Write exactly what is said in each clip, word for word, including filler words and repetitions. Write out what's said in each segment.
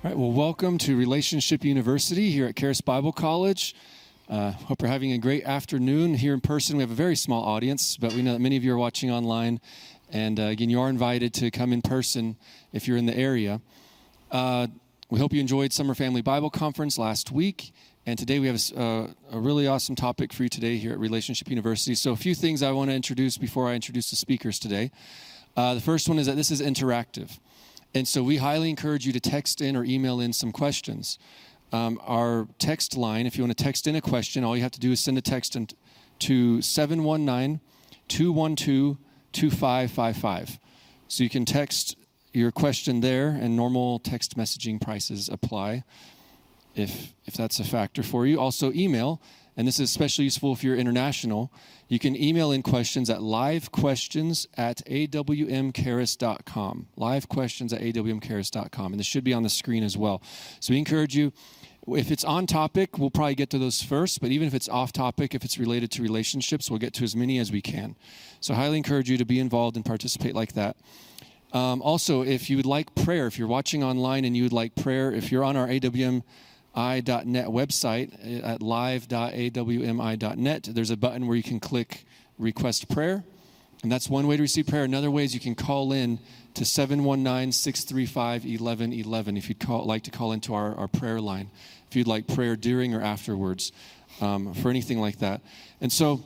All right, well, welcome to Relationship University here at Charis Bible College. Uh, hope you're having a great afternoon here in person. We have a very small audience, but we know that many of you are watching online. And uh, again, you are invited to come in person if you're in the area. Uh, we hope you enjoyed Summer Family Bible Conference last week. And today we have a, uh, a really awesome topic for you today here at Relationship University. So a few things I want to introduce before I introduce the speakers today. Uh, the first one is that this is interactive. And so we highly encourage you to text in or email in some questions. Um, our text line, if you want to text in a question, all you have to do is send a text in to seven one nine, two one two, two five five five. So you can text your question there, and normal text messaging prices apply if if that's a factor for you. Also email, and this is especially useful if you're international. You can email in questions at livequestions at a w m charis dot com. livequestions at a w m charis dot com. And this should be on the screen as well. So we encourage you, if it's on topic, we'll probably get to those first. But even if it's off topic, if it's related to relationships, we'll get to as many as we can. So I highly encourage you to be involved and participate like that. Um, also, if you would like prayer, if you're watching online and you would like prayer, if you're on our A W M I dot net website at live dot a w m i dot net, there's a button where you can click request prayer, and that's one way to receive prayer. Another way is you can call in to seven one nine, six three five, one one one one if you'd call, like to call into our, our prayer line, if you'd like prayer during or afterwards, um, for anything like that. And so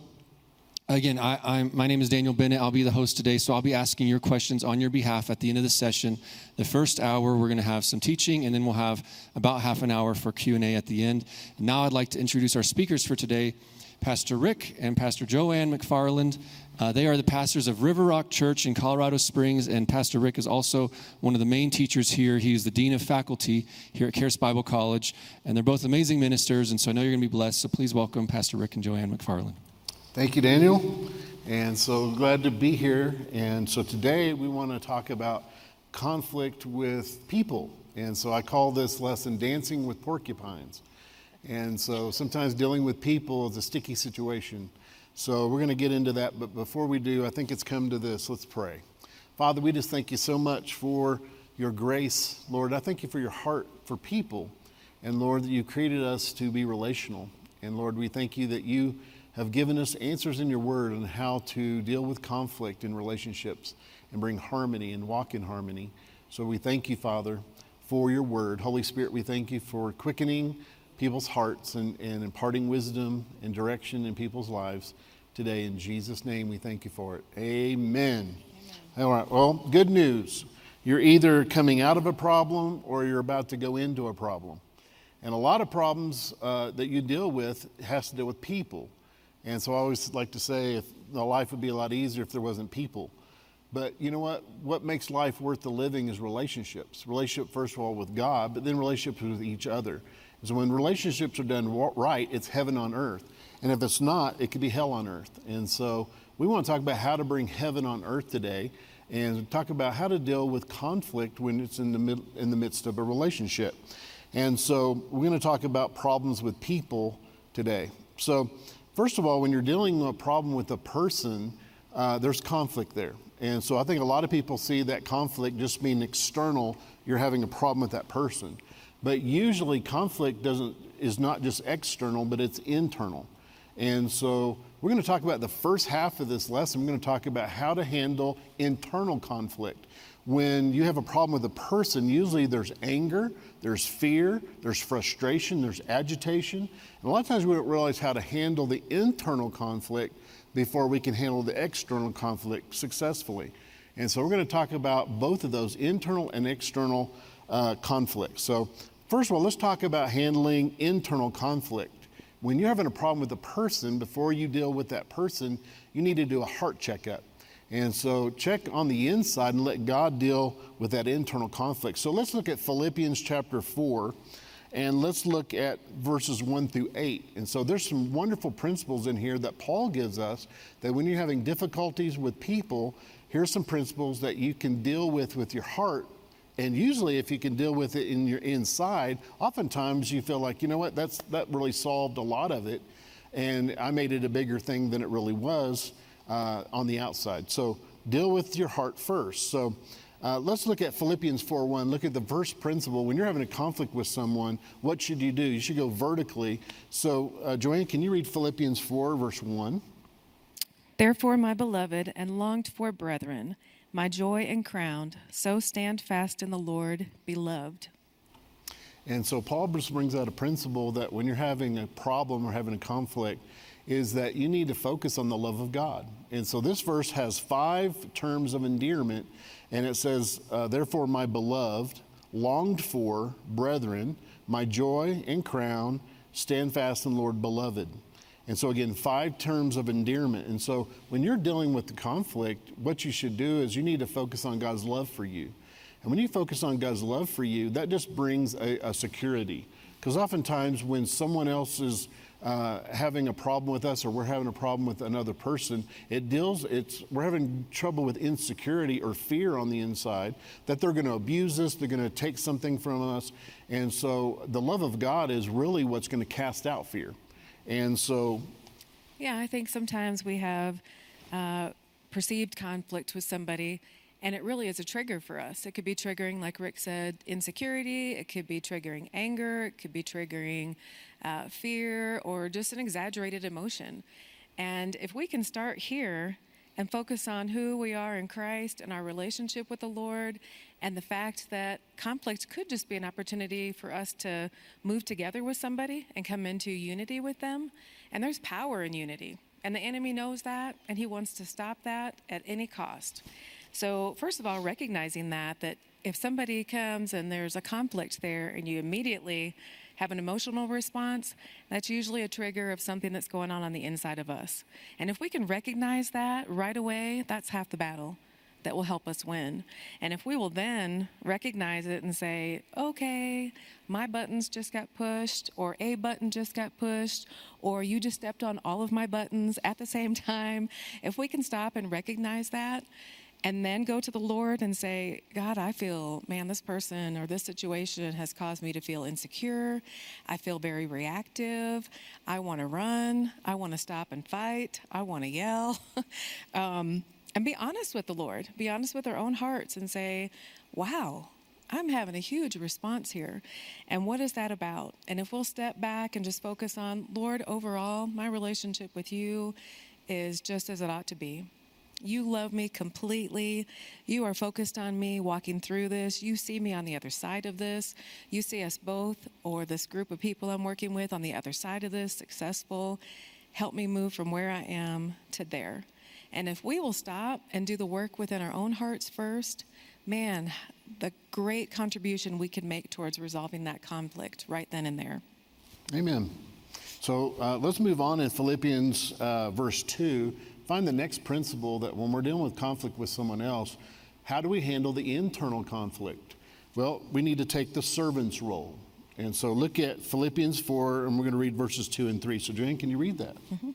Again, I, I'm, my name is Daniel Bennett. I'll be the host today, so I'll be asking your questions on your behalf at the end of the session. The first hour, we're going to have some teaching, and then we'll have about half an hour for Q and A at the end. And now I'd like to introduce our speakers for today, Pastor Rick and Pastor Joanne McFarland. Uh, they are the pastors of River Rock Church in Colorado Springs, and Pastor Rick is also one of the main teachers here. He's the dean of faculty here at Charis Bible College, and they're both amazing ministers, and so I know you're going to be blessed. So please welcome Pastor Rick and Joanne McFarland. Thank you, Daniel, and so glad to be here. And so today we want to talk about conflict with people, and so I call this lesson Dancing with Porcupines. And so sometimes dealing with people is a sticky situation, so we're going to get into that. But before we do, I think it's come to this. Let's pray. Father, we just thank you so much for your grace. Lord, I thank you for your heart for people, and Lord, that you created us to be relational. And Lord, we thank you that you have given us answers in your word on how to deal with conflict in relationships and bring harmony and walk in harmony. So we thank you, Father, for your word. Holy Spirit, we thank you for quickening people's hearts and, and imparting wisdom and direction in people's lives today. In Jesus' name, we thank you for it. Amen. Amen. All right, well, good news. You're either coming out of a problem or you're about to go into a problem. And a lot of problems uh, that you deal with has to do with people. And so I always like to say if the life would be a lot easier if there wasn't people. But you know what? What makes life worth the living is relationships. Relationship, first of all, with God, but then relationships with each other. So when relationships are done right, it's heaven on earth. And if it's not, it could be hell on earth. And so we want to talk about how to bring heaven on earth today and talk about how to deal with conflict when it's in the mid, in the midst of a relationship. And so we're going to talk about problems with people today. So first of all, when you're dealing with a problem with a person, uh, there's conflict there. And so I think a lot of people see that conflict just being external. You're having a problem with that person. But usually conflict doesn't is not just external, but it's internal. And so we're going to talk about the first half of this lesson. We're going to talk about how to handle internal conflict. When you have a problem with a person, usually there's anger, there's fear, there's frustration, there's agitation. And a lot of times we don't realize how to handle the internal conflict before we can handle the external conflict successfully. And so we're going to talk about both of those, internal and external uh, conflicts. So first of all, let's talk about handling internal conflict. When you're having a problem with a person, before you deal with that person, you need to do a heart checkup. And so check on the inside and let God deal with that internal conflict. So let's look at Philippians chapter four, and let's look at verses one through eight. And so there's some wonderful principles in here that Paul gives us, that when you're having difficulties with people, here's some principles that you can deal with with your heart. And usually if you can deal with it in your inside, oftentimes you feel like, you know what, that's that really solved a lot of it. And I made it a bigger thing than it really was. Uh, on the outside. So deal with your heart first. So Uh, let's look at Philippians four one. Look at the first principle. When you're having a conflict with someone, what should you do? You should go vertically. So, uh, Joanne, can you read Philippians four, verse one? Therefore, my beloved and longed for brethren, my joy and crown, so stand fast in the Lord, beloved. And so Paul just brings out a principle that when you're having a problem or having a conflict, is that you need to focus on the love of God. And so this verse has five terms of endearment, and it says, uh, therefore, my beloved, longed for brethren, my joy and crown, stand fast in the Lord, beloved. And so again, five terms of endearment. And so when you're dealing with the conflict, what you should do is you need to focus on God's love for you. And when you focus on God's love for you, that just brings a, a security. Because oftentimes when someone else is uh, having a problem with us, or we're having a problem with another person, it deals, it's, we're having trouble with insecurity or fear on the inside, that they're going to abuse us, they're going to take something from us. And so the love of God is really what's going to cast out fear. And so... Yeah, I think sometimes we have uh, perceived conflict with somebody, and it really is a trigger for us. It could be triggering, like Rick said, insecurity. It could be triggering anger. It could be triggering uh, fear, or just an exaggerated emotion. And if we can start here and focus on who we are in Christ and our relationship with the Lord, and the fact that conflict could just be an opportunity for us to move together with somebody and come into unity with them. And there's power in unity. And the enemy knows that, and he wants to stop that at any cost. So first of all, recognizing that, that if somebody comes and there's a conflict there and you immediately have an emotional response, that's usually a trigger of something that's going on on the inside of us. And if we can recognize that right away, that's half the battle that will help us win. And if we will then recognize it and say, okay, my buttons just got pushed, or a button just got pushed, or you just stepped on all of my buttons at the same time, if we can stop and recognize that, and then go to the Lord and say, God, I feel, man, this person or this situation has caused me to feel insecure. I feel very reactive. I want to run. I want to stop and fight. I want to yell. um, and be honest with the Lord. Be honest with our own hearts and say, wow, I'm having a huge response here. And what is that about? And if we'll step back and just focus on, Lord, overall, my relationship with you is just as it ought to be. You love me completely. You are focused on me walking through this. You see me on the other side of this. You see us both, or this group of people I'm working with, on the other side of this, successful. Help me move from where I am to there. And if we will stop and do the work within our own hearts first, man, the great contribution we can make towards resolving that conflict right then and there. Amen. So uh, let's move on in Philippians uh, verse two. Find the next principle, that when we're dealing with conflict with someone else, how do we handle the internal conflict? Well, we need to take the servant's role. And so look at Philippians four, and we're going to read verses two and three. So Joanne, can you read that? Mm-hmm.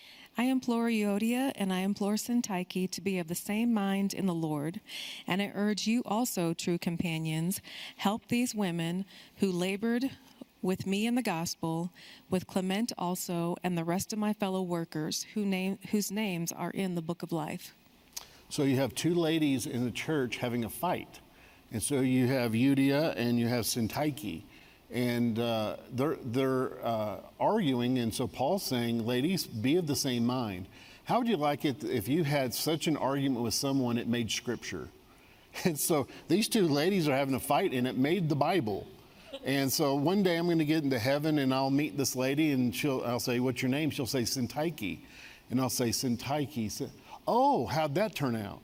I implore Euodia and I implore Syntyche to be of the same mind in the Lord. And I urge you also, true companions, help these women who labored with me in the gospel, with Clement also, and the rest of my fellow workers who name, whose names are in the book of life. So you have two ladies in the church having a fight. And so you have Euodia and you have Syntyche. And uh, they're, they're uh, arguing, and so Paul's saying, ladies, be of the same mind. How would you like it if you had such an argument with someone it made scripture? And so these two ladies are having a fight, and it made the Bible. And so one day I'm going to get into heaven and I'll meet this lady, and she'll, I'll say, what's your name? She'll say, Syntyche. And I'll say, Syntyche. Oh, how'd that turn out?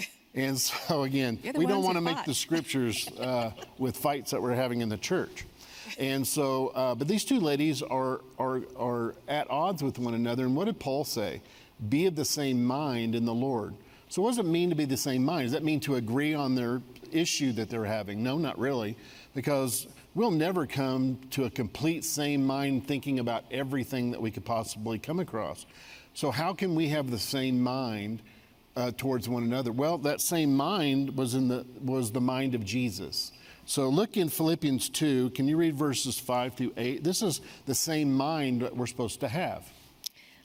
And so again, we don't want to make the scriptures uh, with fights that we're having in the church. And so, uh, but these two ladies are, are, are at odds with one another. And what did Paul say? Be of the same mind in the Lord. So what does it mean to be the same mind? Does that mean to agree on their issue that they're having? No, not really. Because we'll never come to a complete same mind thinking about everything that we could possibly come across. So how can we have the same mind uh, towards one another? Well, that same mind was in the was the mind of Jesus. So look in Philippians two. Can you read verses five through eight? This is the same mind that we're supposed to have.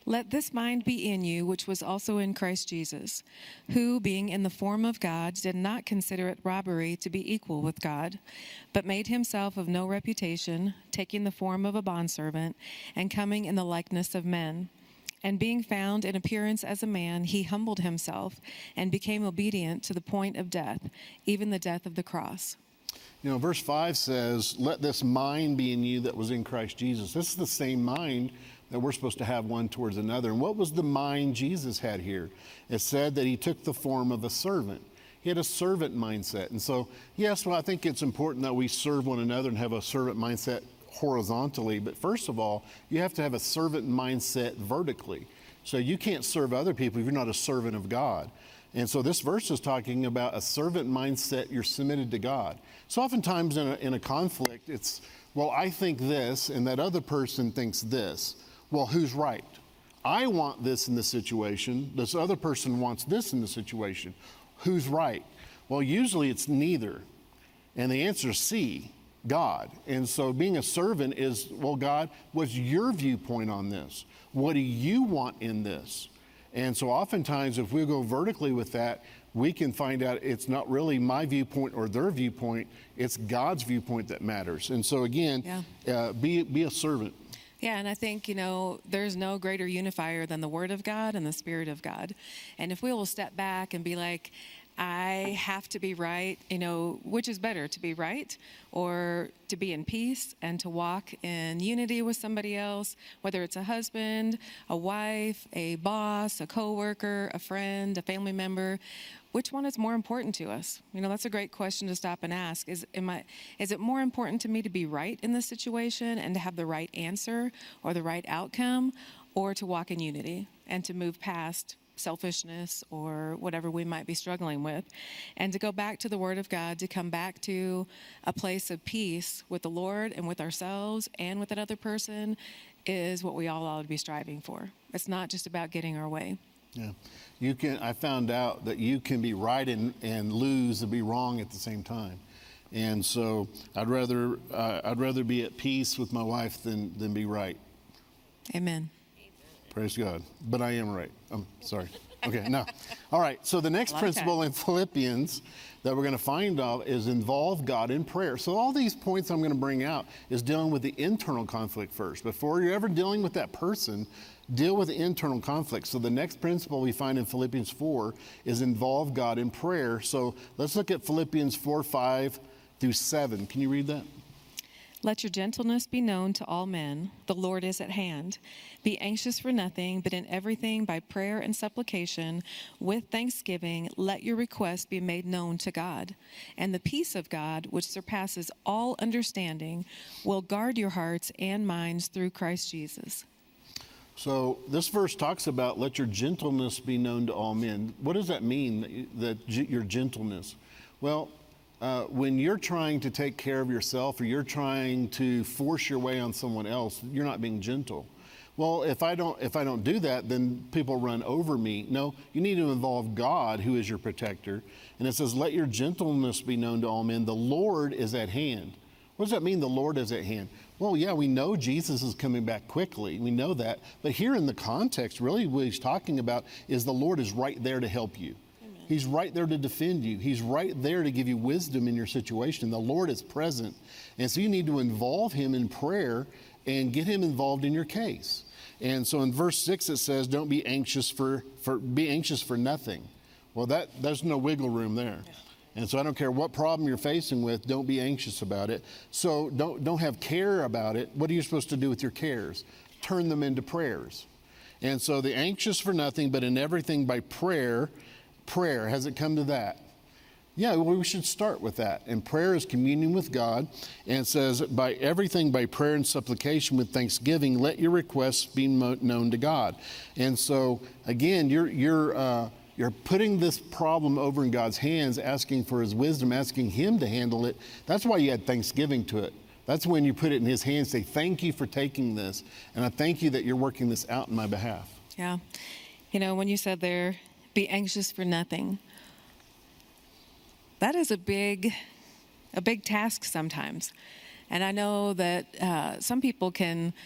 Let this mind be in you, which was also in Christ Jesus, who, being in the form of God, did not consider it robbery to be equal with God, but made himself of no reputation, taking the form of a bondservant, and coming in the likeness of men. And being found in appearance as a man, he humbled himself and became obedient to the point of death, even the death of the cross. You know, verse five says, let this mind be in you that was in Christ Jesus. This is the same mind that we're supposed to have one towards another. And what was the mind Jesus had here? It said that he took the form of a servant. He had a servant mindset. And so, yes, well, I think it's important that we serve one another and have a servant mindset horizontally. But first of all, you have to have a servant mindset vertically. So you can't serve other people if you're not a servant of God. And so this verse is talking about a servant mindset. You're submitted to God. So oftentimes in a, in a conflict, it's, well, I think this and that other person thinks this. Well, who's right? I want this in this situation. This other person wants this in the situation. Who's right? Well, usually it's neither. And the answer is C, God. And so being a servant is, well, God, what's your viewpoint on this? What do you want in this? And so oftentimes if we go vertically with that, we can find out it's not really my viewpoint or their viewpoint, it's God's viewpoint that matters. And so again, yeah. uh, be, be a servant. Yeah, and I think, you know, there's no greater unifier than the Word of God and the Spirit of God. And if we will step back and be like, I have to be right, you know, which is better, to be right or to be in peace and to walk in unity with somebody else, whether it's a husband, a wife, a boss, a coworker, a friend, a family member. Which one is more important to us? You know, that's a great question to stop and ask. Is, am I, is it more important to me to be right in this situation and to have the right answer or the right outcome, or to walk in unity and to move past selfishness or whatever we might be struggling with, and to go back to the Word of God, to come back to a place of peace with the Lord and with ourselves and with that other person is what we all ought to be striving for. It's not just about getting our way. Yeah, you can. I found out that you can be right and, and lose and be wrong at the same time, and so I'd rather uh, I'd rather be at peace with my wife than than be right. Amen. Praise God. But I am right. I'm sorry. Okay, now, all right. So the next principle in Philippians that we're going to find out is involve God in prayer. So all these points I'm going to bring out is dealing with the internal conflict first. Before you're ever dealing with that person, deal with the internal conflict. So the next principle we find in Philippians four is involve God in prayer. So let's look at Philippians four, five through seven. Can you read that? Let your gentleness be known to all men. The Lord is at hand. Be anxious for nothing, but in everything by prayer and supplication, with thanksgiving, let your requests be made known to God. And the peace of God, which surpasses all understanding, will guard your hearts and minds through Christ Jesus. So this verse talks about let your gentleness be known to all men. What does that mean, that, that your gentleness? Well, Uh, when you're trying to take care of yourself or you're trying to force your way on someone else, you're not being gentle. Well, if I don't if I don't do that, then people run over me. No, you need to involve God, who is your protector. And it says, let your gentleness be known to all men. The Lord is at hand. What does that mean, the Lord is at hand? Well, yeah, we know Jesus is coming back quickly. We know that. But here in the context, really what he's talking about is the Lord is right there to help you. He's right there to defend you. He's right there to give you wisdom in your situation. The Lord is present. And so you need to involve him in prayer and get him involved in your case. And so in verse six it says, don't be anxious for, for be anxious for nothing. Well, that there's no wiggle room there. And so I don't care what problem you're facing with, don't be anxious about it. So don't don't have care about it. What are you supposed to do with your cares? Turn them into prayers. And so the anxious for nothing, but in everything by prayer. Prayer, has it come to that? Yeah, well, we should start with that. And prayer is communion with God. And it says, by everything, by prayer and supplication with thanksgiving, let your requests be mo- known to God. And so, again, you're you're uh, you're putting this problem over in God's hands, asking for his wisdom, asking him to handle it. That's why you add thanksgiving to it. That's when you put it in his hands, say, thank you for taking this. And I thank you that you're working this out in my behalf. Yeah. You know, when you said there, be anxious for nothing. That is a big, a big task sometimes. And I know that uh, some people can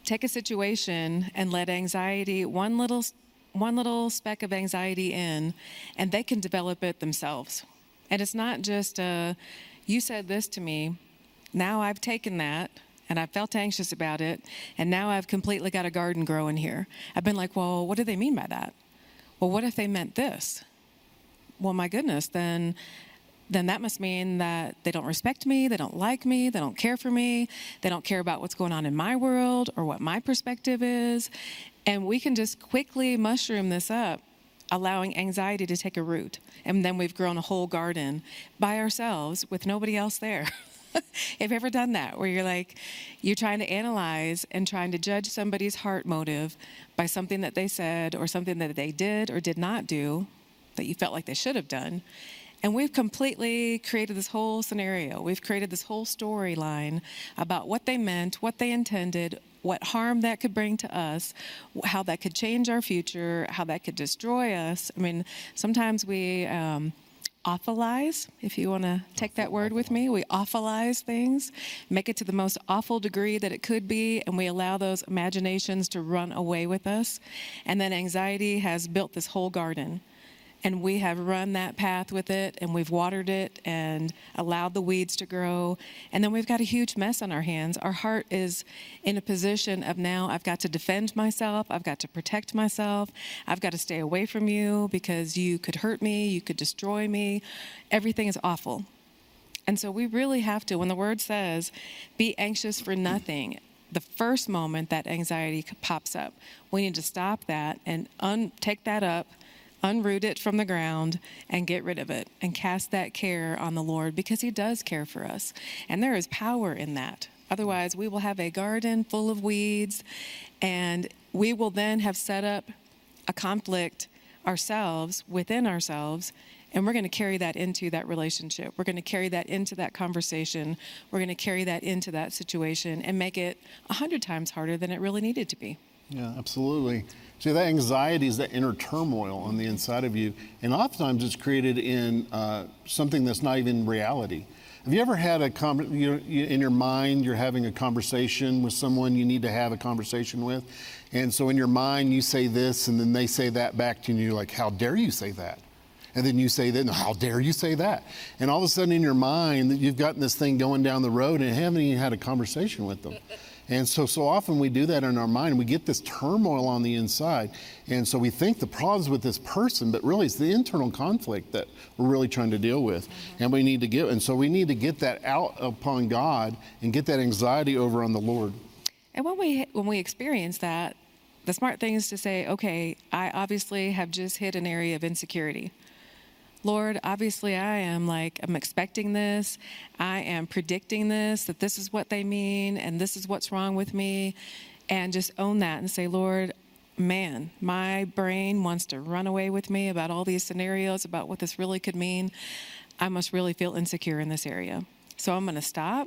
take a situation and let anxiety, one little, one little speck of anxiety in, and they can develop it themselves. And it's not just, uh, you said this to me, now I've taken that, and I felt anxious about it, and now I've completely got a garden growing here. I've been like, well, what do they mean by that? Well, what if they meant this? Well, my goodness, then then that must mean that they don't respect me, they don't like me, they don't care for me, they don't care about what's going on in my world or what my perspective is. And we can just quickly mushroom this up, allowing anxiety to take a root. And then we've grown a whole garden by ourselves with nobody else there. Have you ever done that, where you're like, you're trying to analyze and trying to judge somebody's heart motive by something that they said or something that they did or did not do that you felt like they should have done? And we've completely created this whole scenario. We've created this whole storyline about what they meant, what they intended, what harm that could bring to us, how that could change our future, how that could destroy us. I mean, sometimes we um, awfulize, if you want to take that word with me. We awfulize things, make it to the most awful degree that it could be, and we allow those imaginations to run away with us. And then anxiety has built this whole garden. And we have run that path with it, and we've watered it and allowed the weeds to grow. And then we've got a huge mess on our hands. Our heart is in a position of now, I've got to defend myself. I've got to protect myself. I've got to stay away from you because you could hurt me. You could destroy me. Everything is awful. And so we really have to, when the word says, be anxious for nothing, the first moment that anxiety pops up, we need to stop that and un- take that up, unroot it from the ground and get rid of it and cast that care on the Lord, because he does care for us. And there is power in that. Otherwise, we will have a garden full of weeds, and we will then have set up a conflict ourselves within ourselves, and we're going to carry that into that relationship. We're going to carry that into that conversation. We're going to carry that into that situation and make it a hundred times harder than it really needed to be. Yeah, absolutely. See, that anxiety is that inner turmoil on the inside of you. And oftentimes it's created in uh, something that's not even reality. Have you ever had a, con- you, you, in your mind, you're having a conversation with someone you need to have a conversation with. And so in your mind, you say this, and then they say that back to you, and you're like, how dare you say that? And then you say that, no, how dare you say that? And all of a sudden in your mind, you've gotten this thing going down the road and haven't even had a conversation with them. And so, so often we do that in our mind. We get this turmoil on the inside. And so we think the problem's with this person, but really it's the internal conflict that we're really trying to deal with. Mm-hmm. And we need to get, and so we need to get that out upon God and get that anxiety over on the Lord. And when we, when we experience that, the smart thing is to say, okay, I obviously have just hit an area of insecurity. Lord, obviously I am like, I'm expecting this. I am predicting this, that this is what they mean and this is what's wrong with me. And just own that and say, Lord, man, my brain wants to run away with me about all these scenarios, about what this really could mean. I must really feel insecure in this area. So I'm going to stop.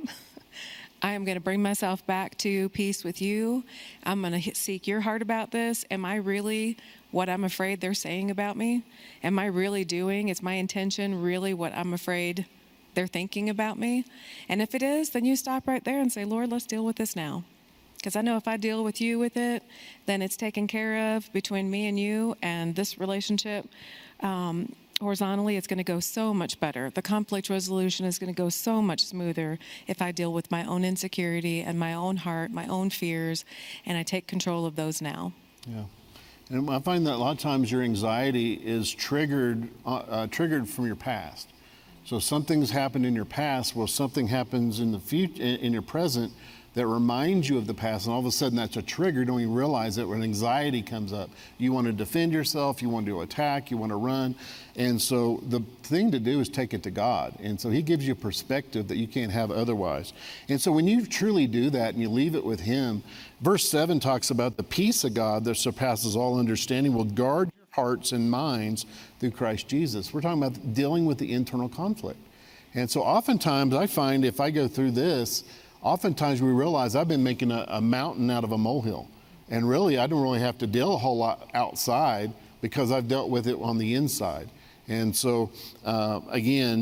I am going to bring myself back to peace with you. I'm going to seek your heart about this. Am I really what I'm afraid they're saying about me? Am I really doing, is my intention really what I'm afraid they're thinking about me? And if it is, then you stop right there and say, Lord, let's deal with this now. Because I know if I deal with you with it, then it's taken care of between me and you, and this relationship, um, horizontally, it's going to go so much better. The conflict resolution is going to go so much smoother if I deal with my own insecurity and my own heart, my own fears, and I take control of those now. Yeah. And I find that a lot of times your anxiety is triggered uh, uh, triggered from your past. So something's happened in your past, well, something happens in the future, in your present, that reminds you of the past, and all of a sudden that's a trigger. Don't even realize that when anxiety comes up, you want to defend yourself, you want to attack, you want to run. And so the thing to do is take it to God. And so he gives you a perspective that you can't have otherwise. And so when you truly do that and you leave it with him, verse seven talks about the peace of God that surpasses all understanding will guard your hearts and minds through Christ Jesus. We're talking about dealing with the internal conflict. And so oftentimes I find if I go through this, oftentimes we realize I've been making a, a mountain out of a molehill. And really, I don't really have to deal a whole lot outside because I've dealt with it on the inside. And so, uh, again,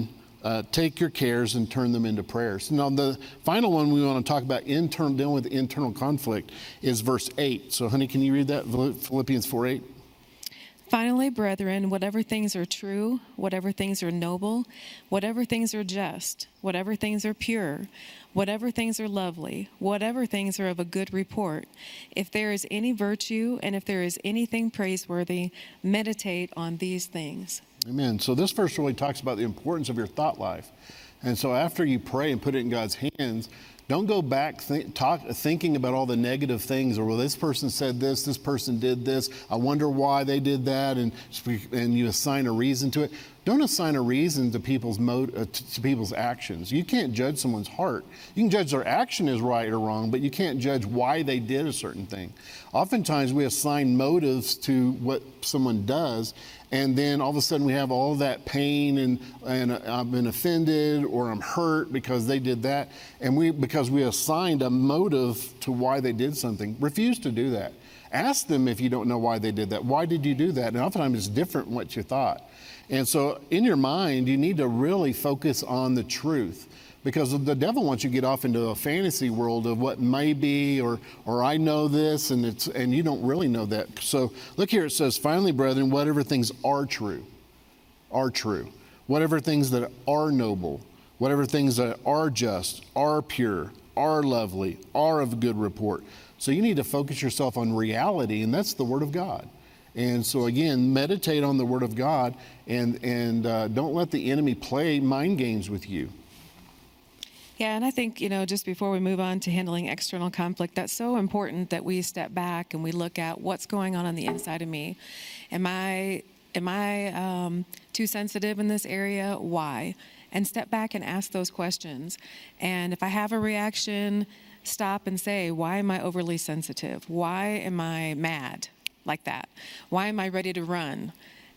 uh, take your cares and turn them into prayers. Now, the final one we want to talk about, internal, dealing with internal conflict, is verse eight. So, honey, can you read that? Philippians four eight. Finally, brethren, whatever things are true, whatever things are noble, whatever things are just, whatever things are pure, whatever things are lovely, whatever things are of a good report, if there is any virtue and if there is anything praiseworthy, meditate on these things. Amen. So this verse really talks about the importance of your thought life. And so after you pray and put it in God's hands, don't go back think, talk, thinking about all the negative things, or, well, this person said this, this person did this, I wonder why they did that, and, and you assign a reason to it. Don't assign a reason to people's mo- uh, to, to people's actions. You can't judge someone's heart. You can judge their action is right or wrong, but you can't judge why they did a certain thing. Oftentimes we assign motives to what someone does, and then all of a sudden we have all that pain, and, and I've been offended or I'm hurt because they did that. And we, because we assigned a motive to why they did something, refuse to do that. Ask them if you don't know why they did that. Why did you do that? And oftentimes it's different than what you thought. And so in your mind, you need to really focus on the truth, because the devil wants you to get off into a fantasy world of what may be, or or I know this, and it's and you don't really know that. So look here, it says, finally, brethren, whatever things are true, are true, whatever things that are noble, whatever things that are just, are pure, are lovely, are of good report. So you need to focus yourself on reality, and that's the Word of God. And so again, meditate on the Word of God, and, and uh, don't let the enemy play mind games with you. Yeah, and I think, you know, just before we move on to handling external conflict, that's so important that we step back and we look at what's going on on the inside of me. Am I, am I um, too sensitive in this area? Why? And step back and ask those questions. And if I have a reaction, stop and say, why am I overly sensitive? Why am I mad like that? Why am I ready to run?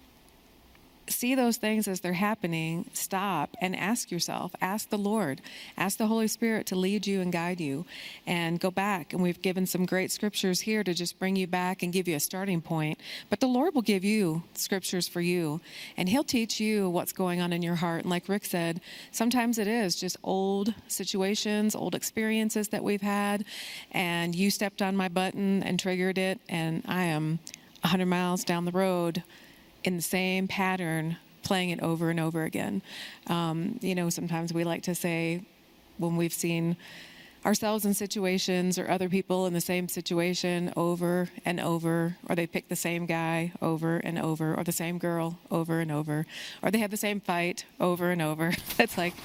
See those things as they're happening, stop and ask yourself, ask the Lord, ask the Holy Spirit to lead you and guide you, and go back. And we've given some great scriptures here to just bring you back and give you a starting point. But the Lord will give you scriptures for you, and He'll teach you what's going on in your heart. And like Rick said, sometimes it is just old situations, old experiences that we've had, and you stepped on my button and triggered it, and I am one hundred miles down the road in the same pattern, playing it over and over again. Um, you know, sometimes we like to say, when we've seen ourselves in situations or other people in the same situation over and over, or they pick the same guy over and over, or the same girl over and over, or they have the same fight over and over. It's like,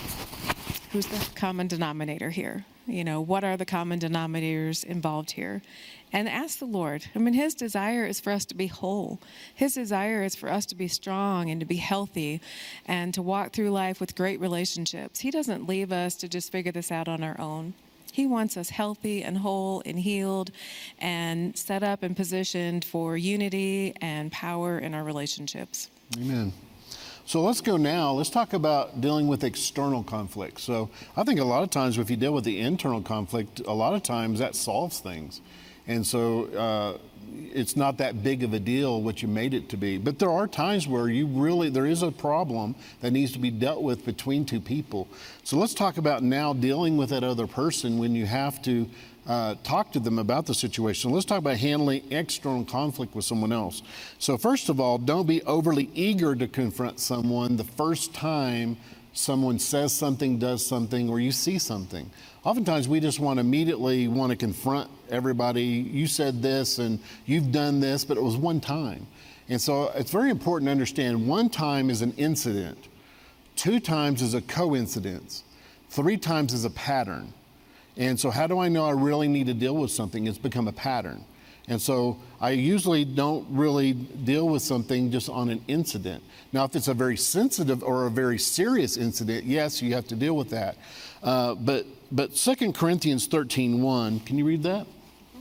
who's the common denominator here? You know, what are the common denominators involved here? And ask the Lord. I mean, His desire is for us to be whole. His desire is for us to be strong and to be healthy and to walk through life with great relationships. He doesn't leave us to just figure this out on our own. He wants us healthy and whole and healed and set up and positioned for unity and power in our relationships. Amen. So let's go now, let's talk about dealing with external conflict. So I think a lot of times if you deal with the internal conflict, a lot of times that solves things. And so uh, it's not that big of a deal what you made it to be. But there are times where you really, there is a problem that needs to be dealt with between two people. So let's talk about now dealing with that other person when you have to uh, talk to them about the situation. Let's talk about handling external conflict with someone else. So first of all, don't be overly eager to confront someone the first time someone says something, does something, or you see something. Oftentimes we just want to immediately want to confront everybody. You said this and you've done this, but it was one time. And so it's very important to understand one time is an incident, two times is a coincidence, three times is a pattern. And so how do I know I really need to deal with something? It's become a pattern. And so I usually don't really deal with something just on an incident. Now, if it's a very sensitive or a very serious incident, yes, you have to deal with that. Uh, but but Second Corinthians thirteen one, can you read that?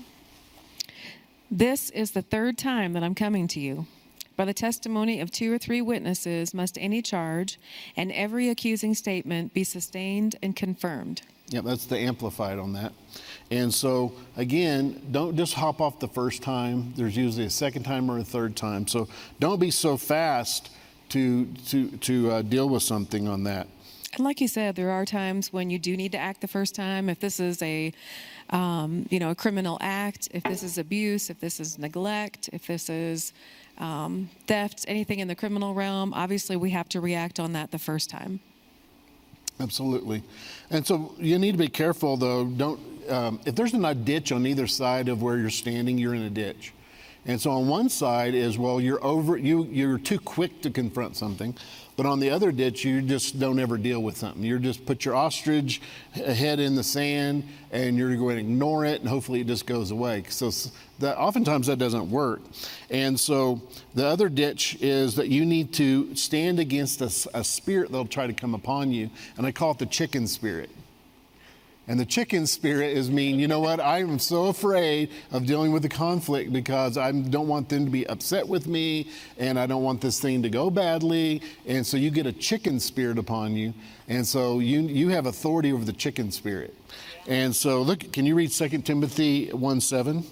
This is the third time that I'm coming to you. By the testimony of two or three witnesses must any charge and every accusing statement be sustained and confirmed. Yep, that's the Amplified on that. And so, again, don't just hop off the first time. There's usually a second time or a third time. So don't be so fast to to to uh, deal with something on that. And like you said, there are times when you do need to act the first time. If this is a, um, you know, a criminal act, if this is abuse, if this is neglect, if this is um, theft, anything in the criminal realm, obviously we have to react on that the first time. Absolutely. And so you need to be careful, though. Don't um, if there's not a ditch on either side of where you're standing, you're in a ditch. And so on one side is, well, you're over, you, you're too quick to confront something. But on the other ditch, you just don't ever deal with something. You just put your ostrich head in the sand and you're going to ignore it and hopefully it just goes away. So that, oftentimes that doesn't work. And so the other ditch is that you need to stand against a, a spirit that'll try to come upon you. And I call it the chicken spirit. And the chicken spirit is mean, you know what, I am so afraid of dealing with the conflict because I don't want them to be upset with me and I don't want this thing to go badly. And so you get a chicken spirit upon you. And so you you have authority over the chicken spirit. And so look, can you read Second Timothy one seven?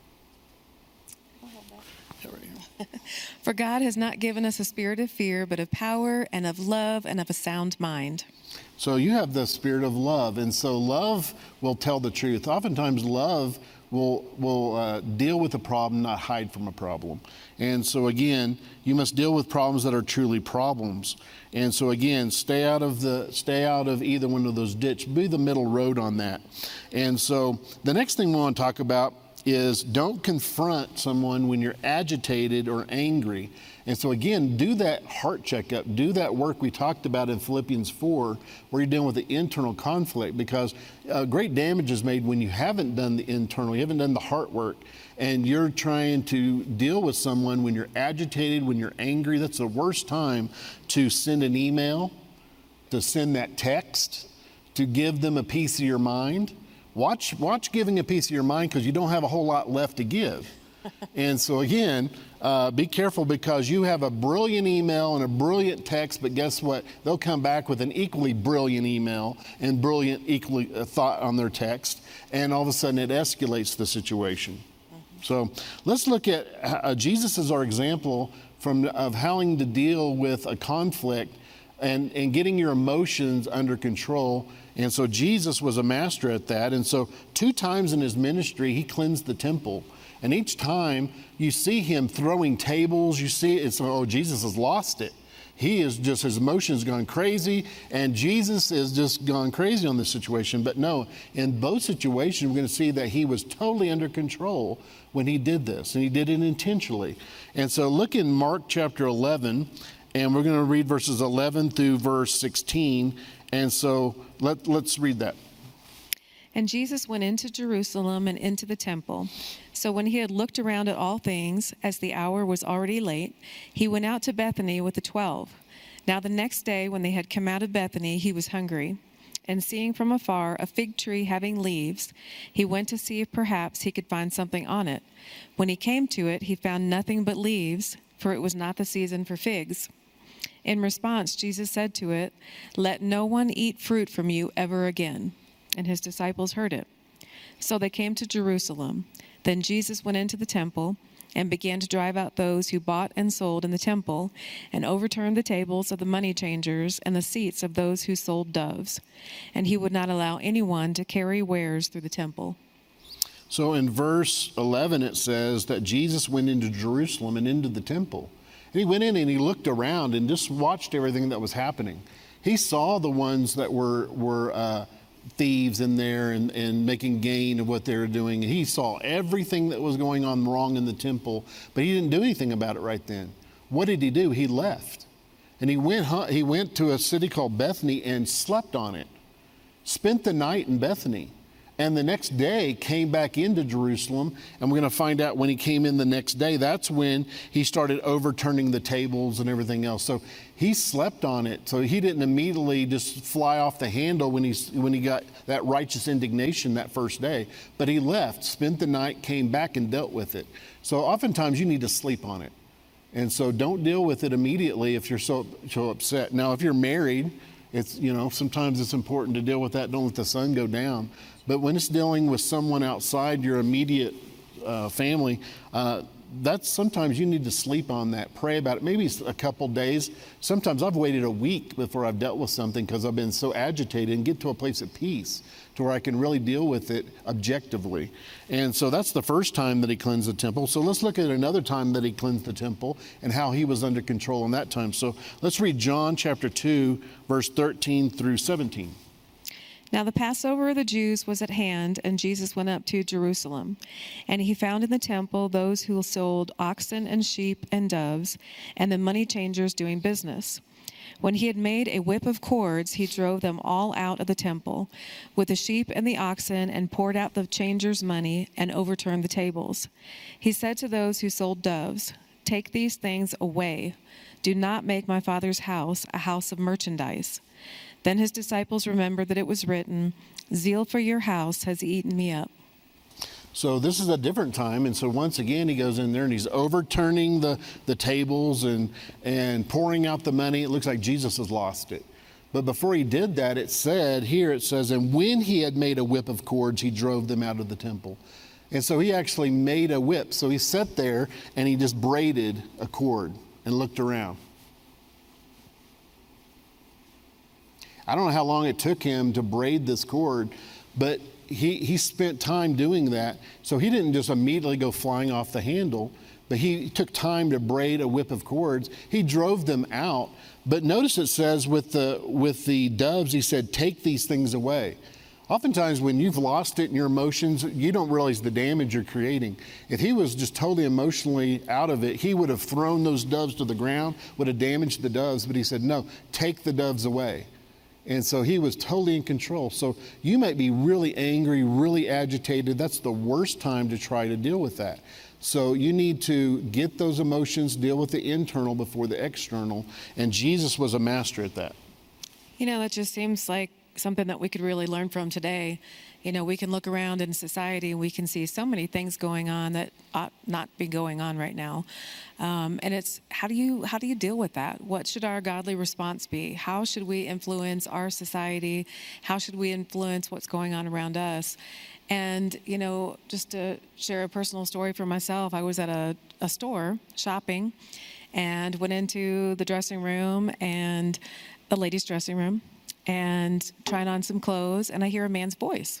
For God has not given us a spirit of fear, but of power and of love and of a sound mind. So you have the spirit of love, and so love will tell the truth. Oftentimes love will will uh, deal with a problem, not hide from a problem. And so again, you must deal with problems that are truly problems. And so again, stay out of the stay out of either one of those ditches. Be the middle road on that. And so the next thing we want to talk about is don't confront someone when you're agitated or angry. And so again, do that heart checkup, do that work we talked about in Philippians four, where you're dealing with the internal conflict, because uh, great damage is made when you haven't done the internal, you haven't done the heart work, and you're trying to deal with someone when you're agitated, when you're angry. That's the worst time to send an email, to send that text, to give them a piece of your mind. Watch, watch giving a piece of your mind, because you don't have a whole lot left to give. And so again, uh, be careful, because you have a brilliant email and a brilliant text, but guess what? They'll come back with an equally brilliant email and brilliant equally uh, thought on their text, and all of a sudden it escalates the situation. Mm-hmm. So let's look at uh, Jesus as our example from of having to deal with a conflict and, and getting your emotions under control. And so Jesus was a master at that. And so two times in his ministry, he cleansed the temple. And each time you see him throwing tables, you see it's, oh, Jesus has lost it. He is just, his emotions gone crazy, and Jesus is just gone crazy on this situation. But no, in both situations, we're going to see that he was totally under control when he did this, and he did it intentionally. And so look in Mark chapter eleven, and we're going to read verses eleven through verse sixteen. And so let, let's read that. And Jesus went into Jerusalem and into the temple. So when he had looked around at all things, as the hour was already late, he went out to Bethany with the twelve. Now the next day, when they had come out of Bethany, he was hungry. And seeing from afar a fig tree having leaves, he went to see if perhaps he could find something on it. When he came to it, he found nothing but leaves, for it was not the season for figs. In response, Jesus said to it, "Let no one eat fruit from you ever again." And his disciples heard it. So they came to Jerusalem. Then Jesus went into the temple and began to drive out those who bought and sold in the temple, and overturned the tables of the money changers and the seats of those who sold doves. And he would not allow anyone to carry wares through the temple. So in verse eleven, it says that Jesus went into Jerusalem and into the temple. And he went in and he looked around and just watched everything that was happening. He saw the ones that were, were uh, thieves in there and, and making gain of what they were doing. And he saw everything that was going on wrong in the temple, but he didn't do anything about it right then. What did he do? He left. And he went, he went to a city called Bethany and slept on it, spent the night in Bethany. And the next day came back into Jerusalem, and we're going to find out when he came in the next day, that's when he started overturning the tables and everything else. So he slept on it. So he didn't immediately just fly off the handle when he, when he got that righteous indignation that first day. But he left, spent the night, came back and dealt with it. So oftentimes you need to sleep on it. And so don't deal with it immediately if you're so, so upset. Now, if you're married, it's, you know, sometimes it's important to deal with that. Don't let the sun go down. But when it's dealing with someone outside your immediate uh, family, uh, that's sometimes you need to sleep on that, pray about it, maybe a couple days. Sometimes I've waited a week before I've dealt with something because I've been so agitated, and get to a place of peace to where I can really deal with it objectively. And so that's the first time that he cleansed the temple. So let's look at another time that he cleansed the temple and how he was under control in that time. So let's read John chapter two, verse thirteen through seventeen. Now the Passover of the Jews was at hand, and Jesus went up to Jerusalem. And he found in the temple those who sold oxen and sheep and doves, and the money changers doing business. When he had made a whip of cords, he drove them all out of the temple with the sheep and the oxen, and poured out the changers' money, and overturned the tables. He said to those who sold doves, "Take these things away. Do not make my Father's house a house of merchandise." Then his disciples remembered that it was written, "Zeal for your house has eaten me up." So this is a different time. And so once again, he goes in there and he's overturning the, the tables and, and pouring out the money. It looks like Jesus has lost it. But before he did that, it said here, it says, and when he had made a whip of cords, he drove them out of the temple. And so he actually made a whip. So he sat there and he just braided a cord and looked around. I don't know how long it took him to braid this cord, but he, he spent time doing that. So he didn't just immediately go flying off the handle, but he took time to braid a whip of cords. He drove them out. But notice it says with the, with the doves, he said, "Take these things away." Oftentimes when you've lost it in your emotions, you don't realize the damage you're creating. If he was just totally emotionally out of it, he would have thrown those doves to the ground, would have damaged the doves. But he said, "No, take the doves away." And so he was totally in control. So you might be really angry, really agitated. That's the worst time to try to deal with that. So you need to get those emotions, deal with the internal before the external. And Jesus was a master at that. You know, that just seems like something that we could really learn from today. You know, we can look around in society and we can see so many things going on that ought not be going on right now. Um, and it's, how do you how do you deal with that? What should our godly response be? How should we influence our society? How should we influence what's going on around us? And, you know, just to share a personal story for myself, I was at a, a store shopping and went into the dressing room, and a ladies' dressing room, and trying on some clothes, and I hear a man's voice.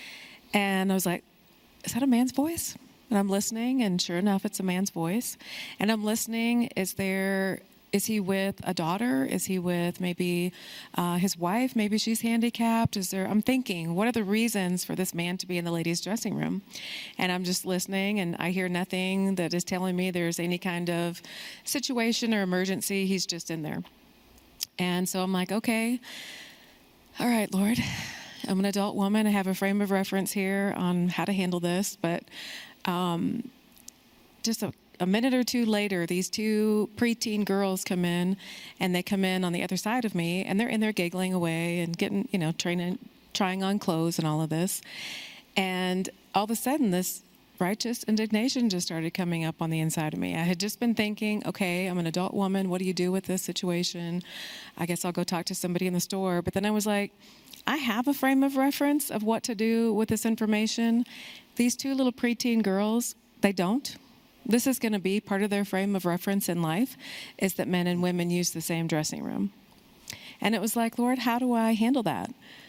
And I was like, "Is that a man's voice?" And I'm listening, and sure enough, it's a man's voice. And I'm listening, is there, is he with a daughter? Is he with maybe uh, his wife? Maybe she's handicapped. Is there, I'm thinking, what are the reasons for this man to be in the ladies' dressing room? And I'm just listening, and I hear nothing that is telling me there's any kind of situation or emergency. He's just in there. And so I'm like, okay, all right, Lord, I'm an adult woman. I have a frame of reference here on how to handle this. But um, just a, a minute or two later, these two preteen girls come in, and they come in on the other side of me, and they're in there giggling away and getting, you know, training, trying on clothes and all of this. And all of a sudden, this righteous indignation just started coming up on the inside of me. I had just been thinking, okay, I'm an adult woman. What do you do with this situation? I guess I'll go talk to somebody in the store. But then I was like, I have a frame of reference of what to do with this information. These two little preteen girls, they don't. This is going to be part of their frame of reference in life, is that men and women use the same dressing room. And it was like, Lord, how do I handle that?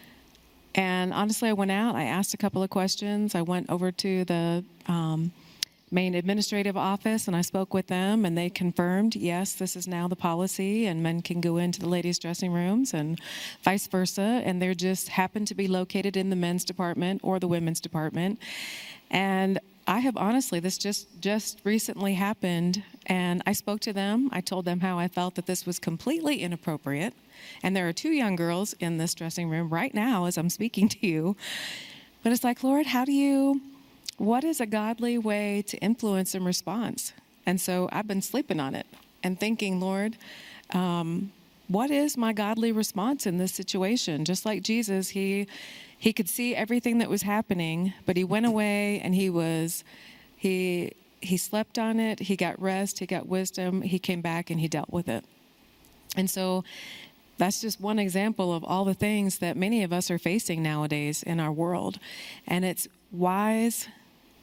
And honestly, I went out, I asked a couple of questions. I went over to the um, main administrative office, and I spoke with them, and they confirmed, yes, this is now the policy, and men can go into the ladies' dressing rooms and vice versa. And they just happened to be located in the men's department or the women's department. And I have honestly, this just, just recently happened, and I spoke to them. I told them how I felt that this was completely inappropriate. And there are two young girls in this dressing room right now as I'm speaking to you. But it's like, Lord, how do you, what is a godly way to influence and response? And so I've been sleeping on it and thinking, Lord, um, what is my godly response in this situation? Just like Jesus, he he could see everything that was happening, but he went away and he was, he he slept on it, he got rest, he got wisdom, he came back and he dealt with it. And so that's just one example of all the things that many of us are facing nowadays in our world. And it's wise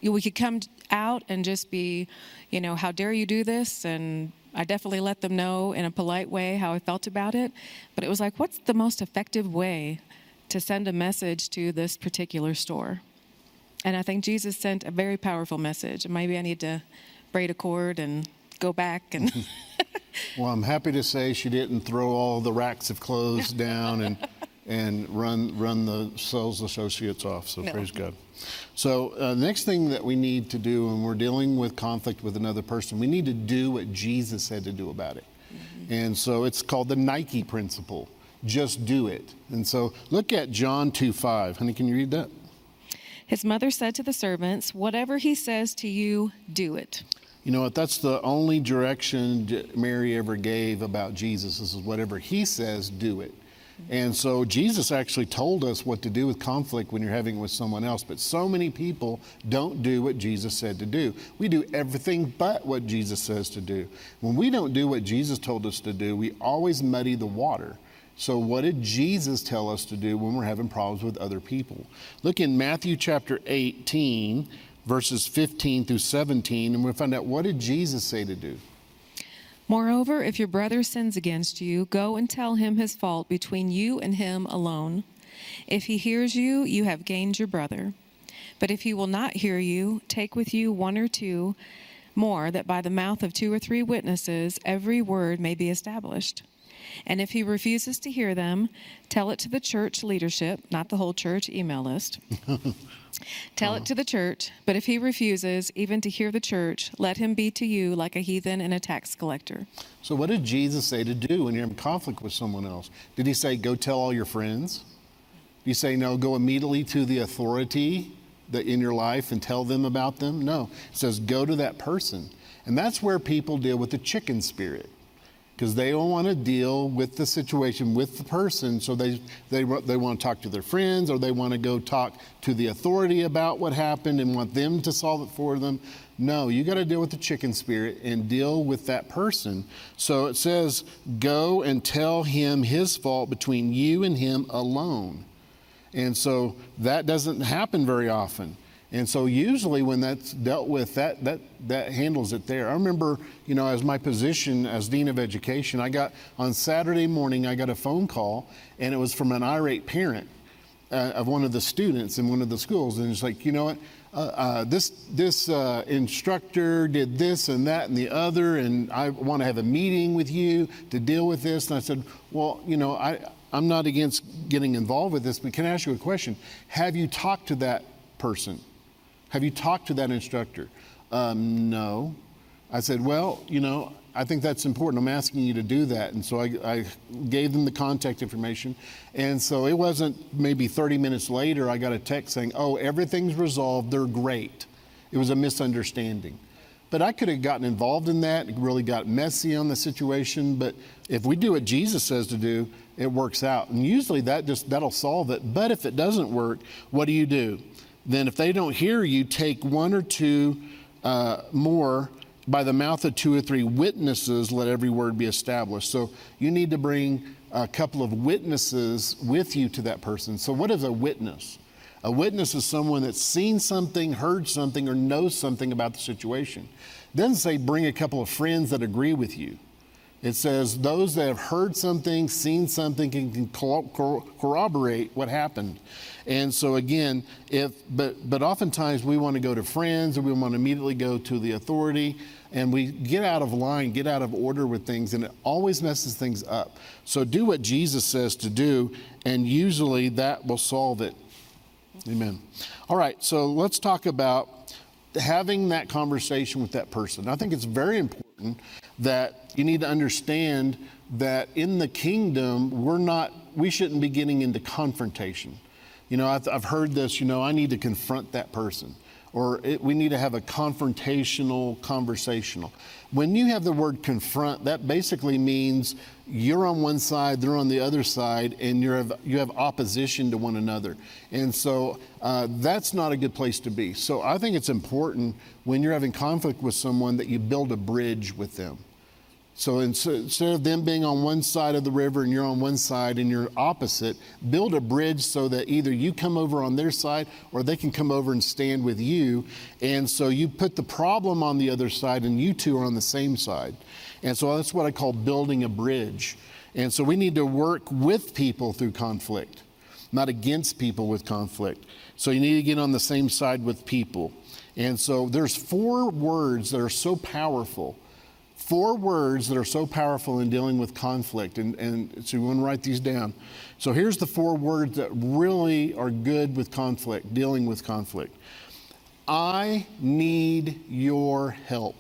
we could come out and just be, you know, how dare you do this? And I definitely let them know in a polite way how I felt about it. But it was like, what's the most effective way to send a message to this particular store? And I think Jesus sent a very powerful message. And maybe I need to braid a cord and go back and... Well, I'm happy to say she didn't throw all the racks of clothes down and and run run the sales associates off. So no. Praise God. So uh, next thing that we need to do when we're dealing with conflict with another person, we need to do what Jesus said to do about it. Mm-hmm. And so it's called the Nike principle. Just do it. And so look at John two five. Honey, can you read that? His mother said to the servants, "Whatever he says to you, do it." You know what? That's the only direction Mary ever gave about Jesus. This is whatever he says, do it. And so Jesus actually told us what to do with conflict when you're having it with someone else. But so many people don't do what Jesus said to do. We do everything but what Jesus says to do. When we don't do what Jesus told us to do, we always muddy the water. So what did Jesus tell us to do when we're having problems with other people? Look in Matthew chapter eighteen, verses fifteen through seventeen, and we'll find out, what did Jesus say to do? "Moreover, if your brother sins against you, go and tell him his fault between you and him alone. If he hears you, you have gained your brother. But if he will not hear you, take with you one or two more, that by the mouth of two or three witnesses every word may be established. And if he refuses to hear them, tell it to the church leadership," not the whole church email list. "Tell it to the church, but if he refuses even to hear the church, let him be to you like a heathen and a tax collector." So what did Jesus say to do when you're in conflict with someone else? Did he say, go tell all your friends? Did he say, no, go immediately to the authority that in your life and tell them about them? No, it says, go to that person. And that's where people deal with the chicken spirit, because they don't want to deal with the situation with the person, so they, they, they want to talk to their friends, or they want to go talk to the authority about what happened and want them to solve it for them. No, you got to deal with the chicken spirit and deal with that person. So it says, go and tell him his fault between you and him alone. And so that doesn't happen very often. And so usually when that's dealt with, that that that handles it there. I remember, you know, as my position as Dean of Education, I got, on Saturday morning, I got a phone call, and it was from an irate parent uh, of one of the students in one of the schools. And it's like, you know what, uh, uh, this, this uh, instructor did this and that and the other, and I want to have a meeting with you to deal with this. And I said, well, you know, I, I'm not against getting involved with this, but can I ask you a question? Have you talked to that person? Have you talked to that instructor? Um, no. I said, well, you know, I think that's important. I'm asking you to do that. And so I, I gave them the contact information. And so it wasn't maybe thirty minutes later, I got a text saying, oh, everything's resolved. They're great. It was a misunderstanding. But I could have gotten involved in that. It really got messy on the situation. But if we do what Jesus says to do, it works out. And usually that just, that'll solve it. But if it doesn't work, what do you do? Then if they don't hear you, take one or two uh, more, by the mouth of two or three witnesses, let every word be established. So you need to bring a couple of witnesses with you to that person. So what is a witness? A witness is someone that's seen something, heard something, or knows something about the situation. It doesn't say bring a couple of friends that agree with you. It says those that have heard something, seen something, and can corroborate what happened. And so again, if but but oftentimes we want to go to friends, or we want to immediately go to the authority, and we get out of line, get out of order with things, and it always messes things up. So do what Jesus says to do, and usually that will solve it. Amen. All right, so let's talk about having that conversation with that person. I think it's very important that you need to understand that in the kingdom, we're not, we shouldn't be getting into confrontation. You know, I've, I've heard this, you know, I need to confront that person, or it, we need to have a confrontational, conversational. When you have the word confront, that basically means you're on one side, they're on the other side, and you're, you have opposition to one another. And so uh, that's not a good place to be. So I think it's important when you're having conflict with someone that you build a bridge with them. So instead of them being on one side of the river and you're on one side and you're opposite, build a bridge so that either you come over on their side or they can come over and stand with you. And so you put the problem on the other side and you two are on the same side. And so that's what I call building a bridge. And so we need to work with people through conflict, not against people with conflict. So you need to get on the same side with people. And so there's four words that are so powerful. Four words that are so powerful in dealing with conflict. And, and so you want to write these down. So here's the four words that really are good with conflict, dealing with conflict. I need your help.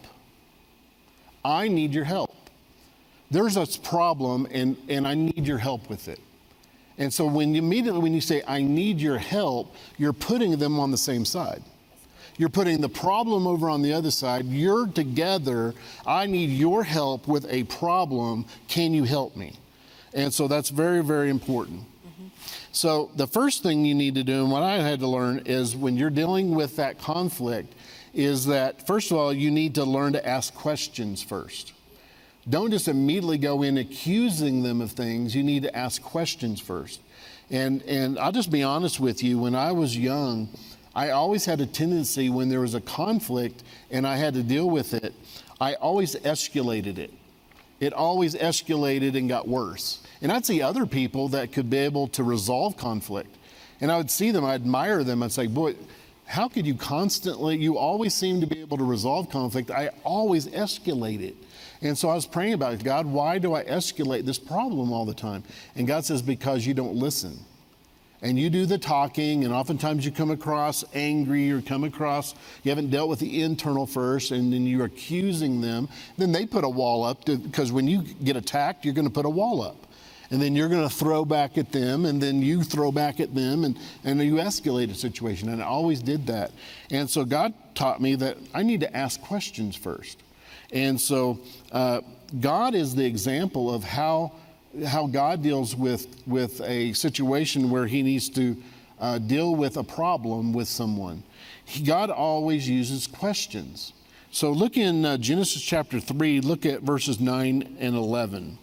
I need your help. There's a problem and, and I need your help with it. And so when you immediately when you say, I need your help, you're putting them on the same side. You're putting the problem over on the other side. You're together. I need your help with a problem. Can you help me? And so that's very, very important. Mm-hmm. So the first thing you need to do, and what I had to learn, is when you're dealing with that conflict, is that, first of all, you need to learn to ask questions first. Don't just immediately go in accusing them of things. You need to ask questions first. And, and I'll just be honest with you. When I was young, I always had a tendency when there was a conflict and I had to deal with it, I always escalated it. It always escalated and got worse. And I'd see other people that could be able to resolve conflict. And I would see them, I admire them. I'd say, boy, how could you constantly, you always seem to be able to resolve conflict. I always escalate it. And so I was praying about it. God, why do I escalate this problem all the time? And God says, because you don't listen. And you do the talking, and oftentimes you come across angry or come across, you haven't dealt with the internal first, and then you're accusing them. Then they put a wall up, to, because when you get attacked, you're going to put a wall up. And then you're going to throw back at them, and then you throw back at them, and, and you escalate a situation. And I always did that. And so God taught me that I need to ask questions first. And so uh, God is the example of how how God deals with, with a situation where he needs to uh, deal with a problem with someone. He, God always uses questions. So look in uh, Genesis chapter three, look at verses nine and eleven.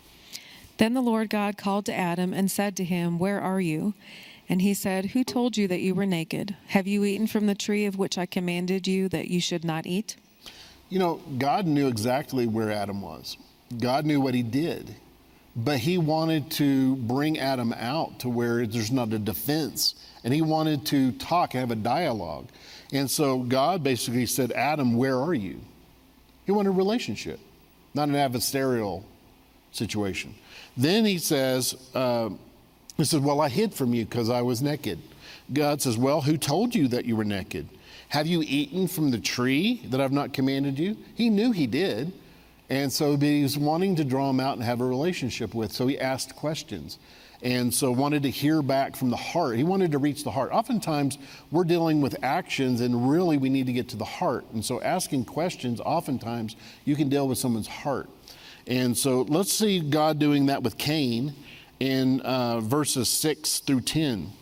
Then the Lord God called to Adam and said to him, "Where are you?" And he said, "Who told you that you were naked? Have you eaten from the tree of which I commanded you that you should not eat?" You know, God knew exactly where Adam was. God knew what he did. But he wanted to bring Adam out to where there's not a defense. And he wanted to talk, have a dialogue. And so God basically said, Adam, where are you? He wanted a relationship, not an adversarial situation. Then he says, uh, he says, well, I hid from you because I was naked. God says, well, who told you that you were naked? Have you eaten from the tree that I've not commanded you? He knew he did. And so he was wanting to draw him out and have a relationship with. So he asked questions. And so wanted to hear back from the heart. He wanted to reach the heart. Oftentimes we're dealing with actions and really we need to get to the heart. And so asking questions, oftentimes you can deal with someone's heart. And so let's see God doing that with Cain in uh, verses six through ten.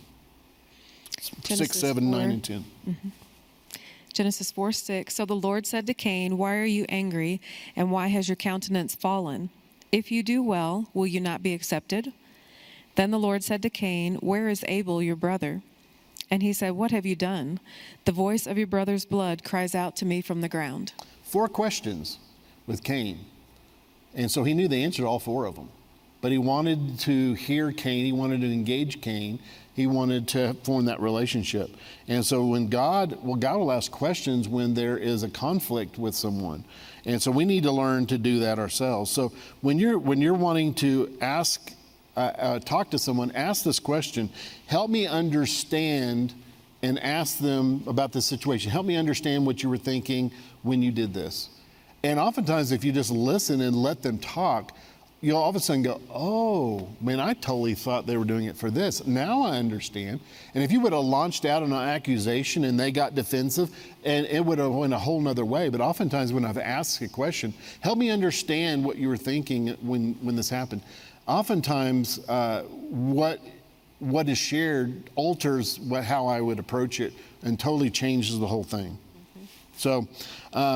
Genesis six, seven, four. nine, and ten. Mm-hmm. Genesis four six, so the Lord said to Cain, "Why are you angry, and why has your countenance fallen? If you do well, will you not be accepted?" Then the Lord said to Cain, "Where is Abel, your brother?" And he said, "What have you done? The voice of your brother's blood cries out to me from the ground." Four questions with Cain. And so he knew the answer to all four of them. But he wanted to hear Cain. He wanted to engage Cain. He wanted to form that relationship. And so when God, well, God will ask questions when there is a conflict with someone. And so we need to learn to do that ourselves. So when you're, when you're wanting to ask, uh, uh, talk to someone, ask this question, help me understand, and ask them about the situation. Help me understand what you were thinking when you did this. And oftentimes if you just listen and let them talk, you'll all of a sudden go, oh, man, I totally thought they were doing it for this. Now I understand. And if you would have launched out on an accusation and they got defensive, and it would have went a whole nother way. But oftentimes when I've asked a question, help me understand what you were thinking when, when this happened. Oftentimes uh, what, what is shared alters what, how I would approach it and totally changes the whole thing. Mm-hmm. So uh,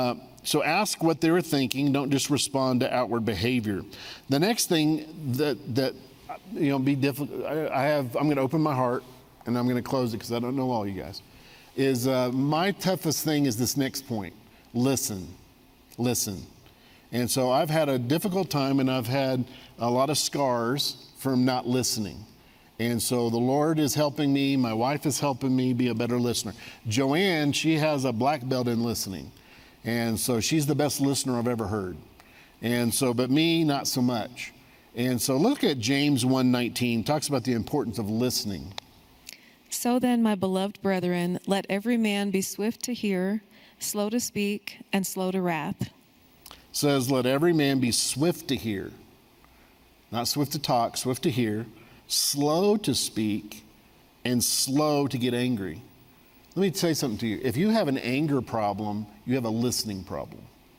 So ask what they're thinking. Don't just respond to outward behavior. The next thing that, that you know, be difficult, I, I have, I'm going to open my heart, and I'm going to close it because I don't know all you guys, is uh, my toughest thing is this next point. Listen. Listen. And so I've had a difficult time, and I've had a lot of scars from not listening. And so the Lord is helping me. My wife is helping me be a better listener. Joanne, she has a black belt in listening. And so she's the best listener I've ever heard. And so, but me, not so much. And so look at James one nineteen, talks about the importance of listening. So then, my beloved brethren, let every man be swift to hear, slow to speak, and slow to wrath. Says, let every man be swift to hear. Not swift to talk, swift to hear, slow to speak, and slow to get angry. Let me say something to you. If you have an anger problem, you have a listening problem.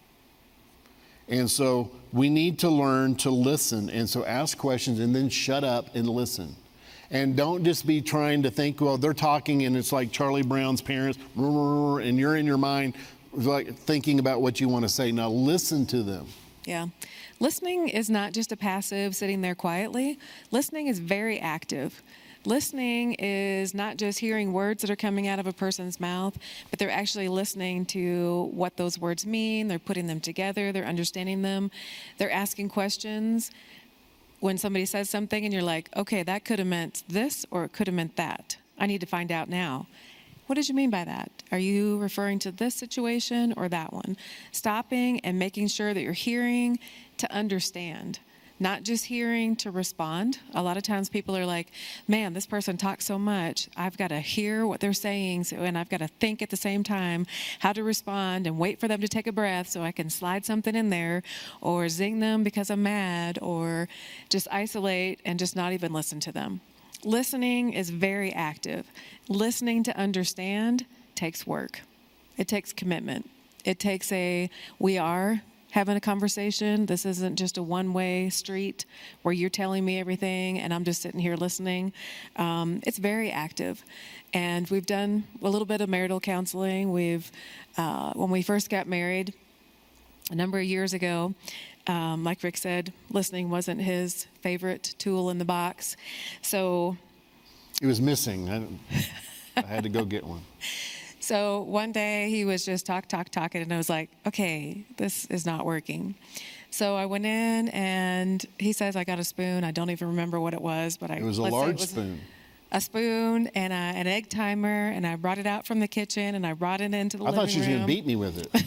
And so we need to learn to listen. And so ask questions and then shut up and listen. And don't just be trying to think, well, they're talking and it's like Charlie Brown's parents, and you're in your mind like thinking about what you want to say. Now listen to them. Yeah. Listening is not just a passive sitting there quietly. Listening is very active. Listening is not just hearing words that are coming out of a person's mouth, but they're actually listening to what those words mean. They're putting them together. They're understanding them. They're asking questions. When somebody says something and you're like, okay, that could have meant this or it could have meant that. I need to find out now. What did you mean by that? Are you referring to this situation or that one? Stopping and making sure that you're hearing to understand, not just hearing to respond. A lot of times people are like, man, this person talks so much. I've got to hear what they're saying, so, and I've got to think at the same time how to respond and wait for them to take a breath so I can slide something in there or zing them because I'm mad or just isolate and just not even listen to them. Listening is very active. Listening to understand takes work. It takes commitment. It takes a, we are having a conversation. This isn't just a one-way street where you're telling me everything and I'm just sitting here listening. Um, it's very active. And we've done a little bit of marital counseling. We've, uh, when we first got married a number of years ago, Um, like Rick said, listening wasn't his favorite tool in the box. So it was missing. I, I had to go get one. So one day he was just talk, talk, talking, and I was like, okay, this is not working. So I went in, and he says, I got a spoon. I don't even remember what it was, but I. It was a large spoon. A spoon and a, an egg timer, and I brought it out from the kitchen, and I brought it into the I living room. thought she was going to beat me with it.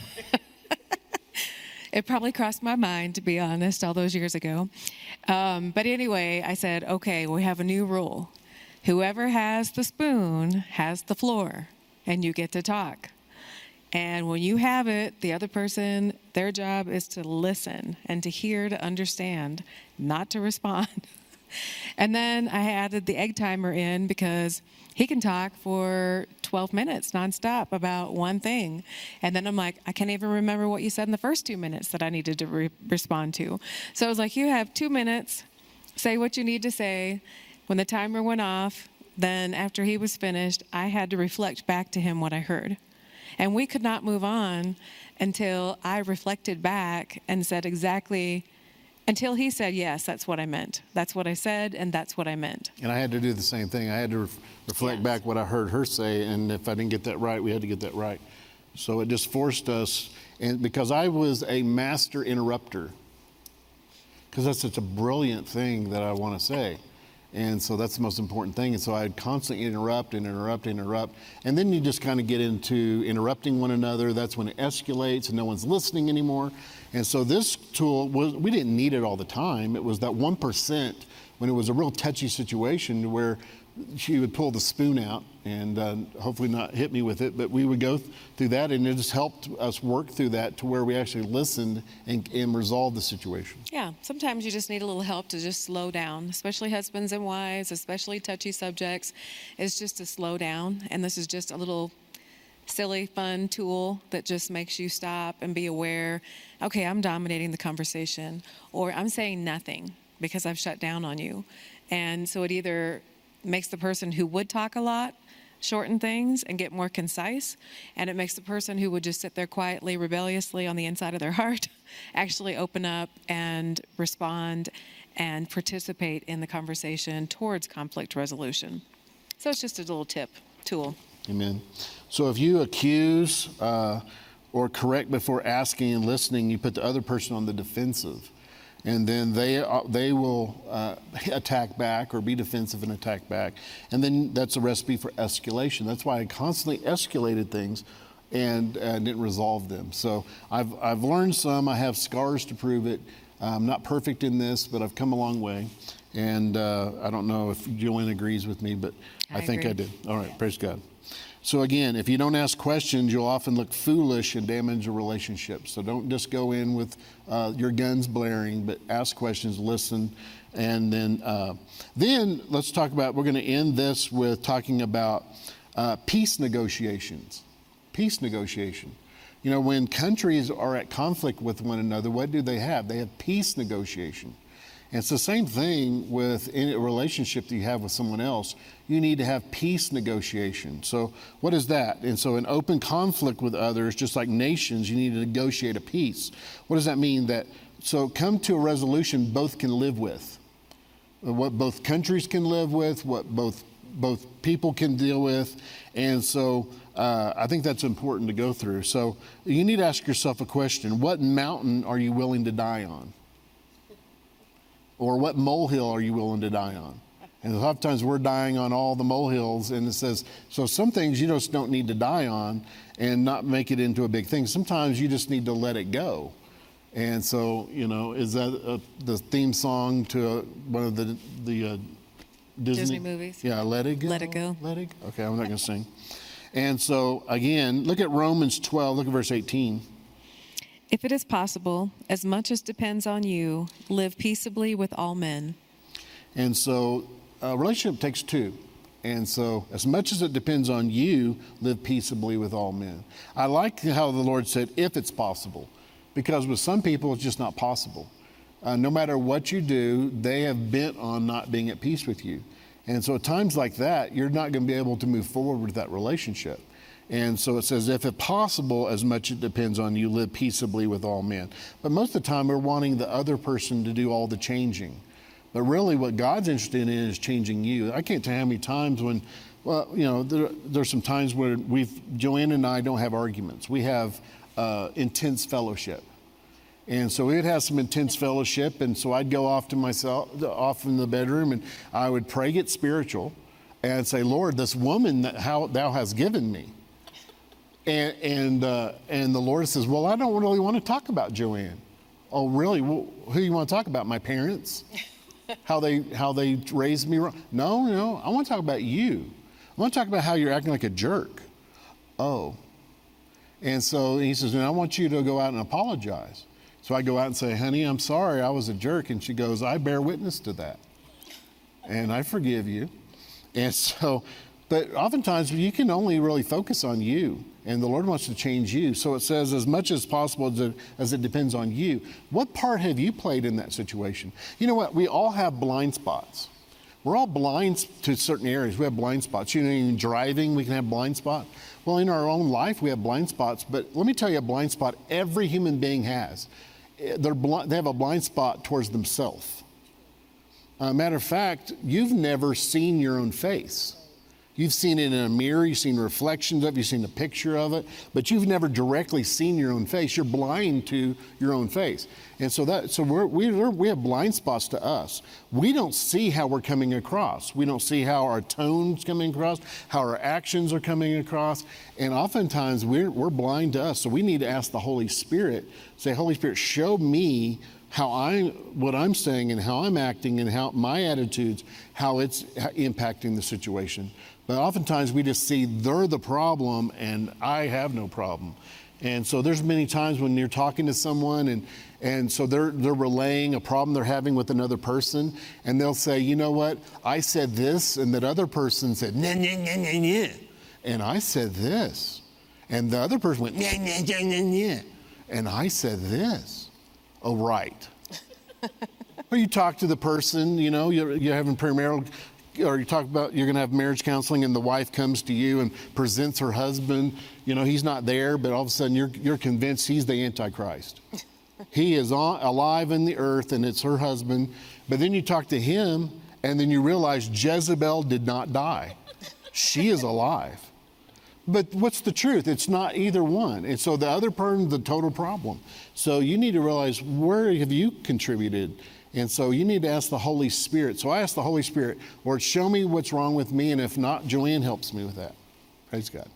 It probably crossed my mind, to be honest, all those years ago. Um, but anyway, I said, okay, we have a new rule. Whoever has the spoon has the floor, and you get to talk. And when you have it, the other person, their job is to listen and to hear, to understand, not to respond. And then I added the egg timer in because he can talk for twelve minutes nonstop about one thing. And then I'm like, I can't even remember what you said in the first two minutes that I needed to re- respond to. So I was like, you have two minutes, say what you need to say. When the timer went off, then after he was finished, I had to reflect back to him what I heard. And we could not move on until I reflected back and said exactly, until he said, yes, that's what I meant. That's what I said, and that's what I meant. And I had to do the same thing. I had to re- reflect yes. back what I heard her say, and if I didn't get that right, we had to get that right. So it just forced us, and because I was a master interrupter, because that's such a brilliant thing that I want to say. And so that's the most important thing. And so I'd constantly interrupt and interrupt and interrupt. And then you just kind of get into interrupting one another. That's when it escalates and no one's listening anymore. And so this tool, was we didn't need it all the time. It was that one percent when it was a real touchy situation where she would pull the spoon out and uh, hopefully not hit me with it, but we would go th- through that, and it just helped us work through that to where we actually listened and, and resolved the situation. Yeah, sometimes you just need a little help to just slow down, especially husbands and wives, especially touchy subjects. It's just to slow down, and this is just a little silly, fun tool that just makes you stop and be aware, okay, I'm dominating the conversation, or I'm saying nothing because I've shut down on you. And so it either makes the person who would talk a lot shorten things and get more concise. And it makes the person who would just sit there quietly, rebelliously on the inside of their heart actually open up and respond and participate in the conversation towards conflict resolution. So it's just a little tip, tool. Amen. So if you accuse uh, or correct before asking and listening, you put the other person on the defensive. And then they uh, they will uh, attack back or be defensive and attack back. And then that's a recipe for escalation. That's why I constantly escalated things and, and didn't resolve them. So I've, I've learned some. I have scars to prove it. I'm not perfect in this, but I've come a long way. And uh, I don't know if Joanne agrees with me, but I, I think agree. I did. All right, praise God. So again, if you don't ask questions, you'll often look foolish and damage a relationship. So don't just go in with uh, your guns blaring, but ask questions, listen, and then uh, then let's talk about. We're going to end this with talking about uh, peace negotiations. Peace negotiation. You know, when countries are at conflict with one another, what do they have? They have peace negotiation. And it's the same thing with any relationship that you have with someone else. You need to have peace negotiation. So what is that? And so in open conflict with others, just like nations, you need to negotiate a peace. What does that mean? That so come to a resolution both can live with. What both countries can live with, what both both people can deal with. And so uh, I think that's important to go through. So you need to ask yourself a question. What mountain are you willing to die on? Or what molehill are you willing to die on? And a lot of times we're dying on all the molehills, and it says, so some things you just don't need to die on and not make it into a big thing. Sometimes you just need to let it go. And so, you know, is that a, the theme song to a, one of the, the uh, Disney? Disney movies. Yeah, Let It Go. Let It Go. Let It Go. Okay, I'm not going to sing. And so, again, look at Romans twelve, look at verse eighteen. If it is possible, as much as depends on you, live peaceably with all men. And so a relationship takes two. And so as much as it depends on you, live peaceably with all men. I like how the Lord said, if it's possible, because with some people, it's just not possible. Uh, no matter what you do, they have bent on not being at peace with you. And so at times like that, you're not going to be able to move forward with that relationship. And so it says, if it possible, as much it depends on you, live peaceably with all men. But most of the time, we're wanting the other person to do all the changing. But really, what God's interested in is changing you. I can't tell you how many times when, well, you know, there, there's some times where we've, Joanne and I don't have arguments. We have uh, intense fellowship. And so we'd have some intense fellowship, and so I'd go off to myself, off in the bedroom, and I would pray, get spiritual, and say, Lord, this woman that how thou hast given me. And and, uh, and the Lord says, well, I don't really want to talk about Joanne. Oh, really? Well, who do you want to talk about? My parents? How they how they raised me wrong? No, no, I want to talk about you. I want to talk about how you're acting like a jerk. Oh. And so he says, and I want you to go out and apologize. So I go out and say, honey, I'm sorry, I was a jerk. And she goes, I bear witness to that. And I forgive you. And so, but oftentimes you can only really focus on you. And the Lord wants to change you. So it says, as much as possible as it, as it depends on you. What part have you played in that situation? You know what? We all have blind spots. We're all blind to certain areas. We have blind spots. You know, in driving, we can have blind spots. Well, in our own life, we have blind spots. But let me tell you a blind spot every human being has. They're blind, they have a blind spot towards themselves. Uh, matter of fact, you've never seen your own face. You've seen it in a mirror, you've seen reflections of it, you've seen a picture of it, but you've never directly seen your own face. You're blind to your own face. And so that, so we're, we're, we have blind spots to us. We don't see how we're coming across. We don't see how our tone's coming across, how our actions are coming across. And oftentimes we're, we're blind to us. So we need to ask the Holy Spirit, say, Holy Spirit, show me how I, what I'm saying and how I'm acting and how my attitudes, how it's impacting the situation. But oftentimes we just see they're the problem and I have no problem. And so there's many times when you're talking to someone and and so they're they're relaying a problem they're having with another person, and they'll say, you know what, I said this, and that other person said, nah, nah, nah, nah, nah. And I said this. And the other person went, nah, nah, nah, nah, nah. And I said this. Oh, right. Or you talk to the person, you know, you're, you're having premarital or you talk about you're going to have marriage counseling and the wife comes to you and presents her husband. You know, he's not there, but all of a sudden you're, you're convinced he's the Antichrist. He is on, alive in the earth and it's her husband. But then you talk to him and then you realize Jezebel did not die. She is alive. But what's the truth? It's not either one. And so the other person's the total problem. So you need to realize, where have you contributed? And so you need to ask the Holy Spirit. So I ask the Holy Spirit, Lord, show me what's wrong with me. And if not, Joanne helps me with that. Praise God.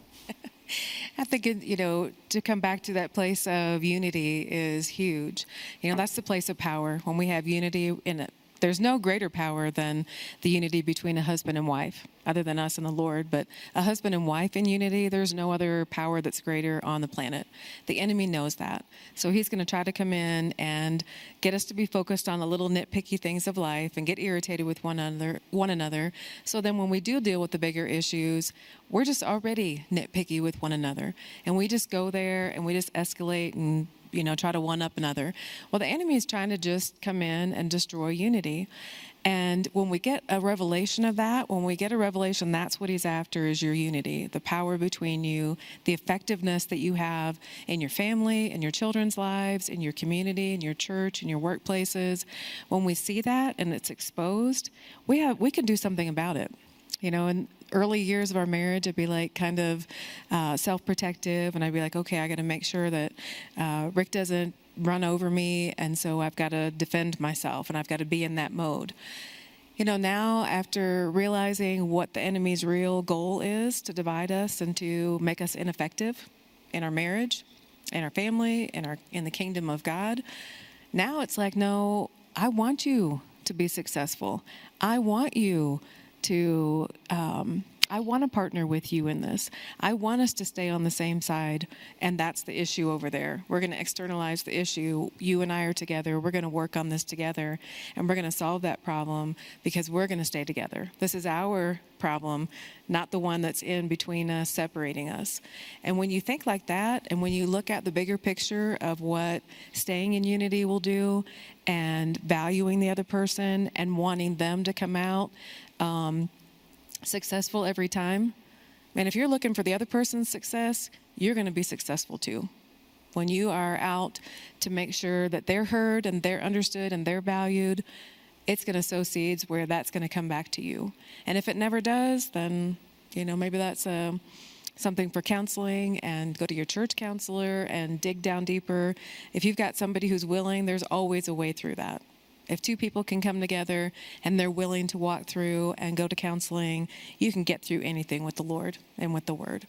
I think, you know, to come back to that place of unity is huge. You know, that's the place of power. When we have unity in it, there's no greater power than the unity between a husband and wife, other than us and the Lord. But a husband and wife in unity, there's no other power that's greater on the planet. The enemy knows that. So he's going to try to come in and get us to be focused on the little nitpicky things of life and get irritated with one another. One another. So then when we do deal with the bigger issues, we're just already nitpicky with one another. And we just go there and we just escalate and you know, try to one-up another. Well, the enemy is trying to just come in and destroy unity. And when we get a revelation of that, when we get a revelation, that's what he's after, is your unity, the power between you, the effectiveness that you have in your family, in your children's lives, in your community, in your church, in your workplaces. When we see that and it's exposed, we have we can do something about it. You know, in early years of our marriage, I'd be like kind of uh, self-protective, and I'd be like, okay, I got to make sure that uh, Rick doesn't run over me, and so I've got to defend myself, and I've got to be in that mode. You know, now after realizing what the enemy's real goal is, to divide us and to make us ineffective in our marriage, in our family, in our in the kingdom of God, now it's like, no, I want you to be successful. I want you to, um, I want to partner with you in this. I want us to stay on the same side, and that's the issue over there. We're going to externalize the issue. You and I are together. We're going to work on this together, and we're going to solve that problem because we're going to stay together. This is our problem, not the one that's in between us, separating us. And when you think like that, and when you look at the bigger picture of what staying in unity will do, and valuing the other person and wanting them to come out Um, successful every time. And if you're looking for the other person's success, you're going to be successful too. When you are out to make sure that they're heard and they're understood and they're valued, it's going to sow seeds where that's going to come back to you. And if it never does, then, you know, maybe that's a, something for counseling, and go to your church counselor and dig down deeper. If you've got somebody who's willing, there's always a way through that. If two people can come together and they're willing to walk through and go to counseling, you can get through anything with the Lord and with the Word.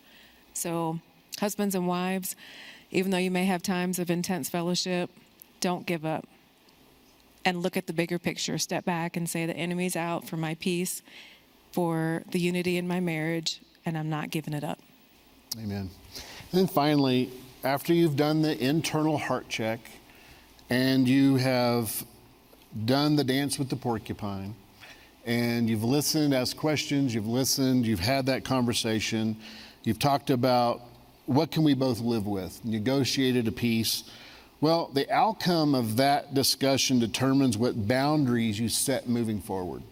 So husbands and wives, even though you may have times of intense fellowship, don't give up. And look at the bigger picture. Step back and say, the enemy's out for my peace, for the unity in my marriage, and I'm not giving it up. Amen. And then finally, after you've done the internal heart check and you have done the dance with the porcupine, and you've listened, asked questions, you've listened, you've had that conversation, you've talked about what can we both live with, negotiated a peace. Well, the outcome of that discussion determines what boundaries you set moving forward.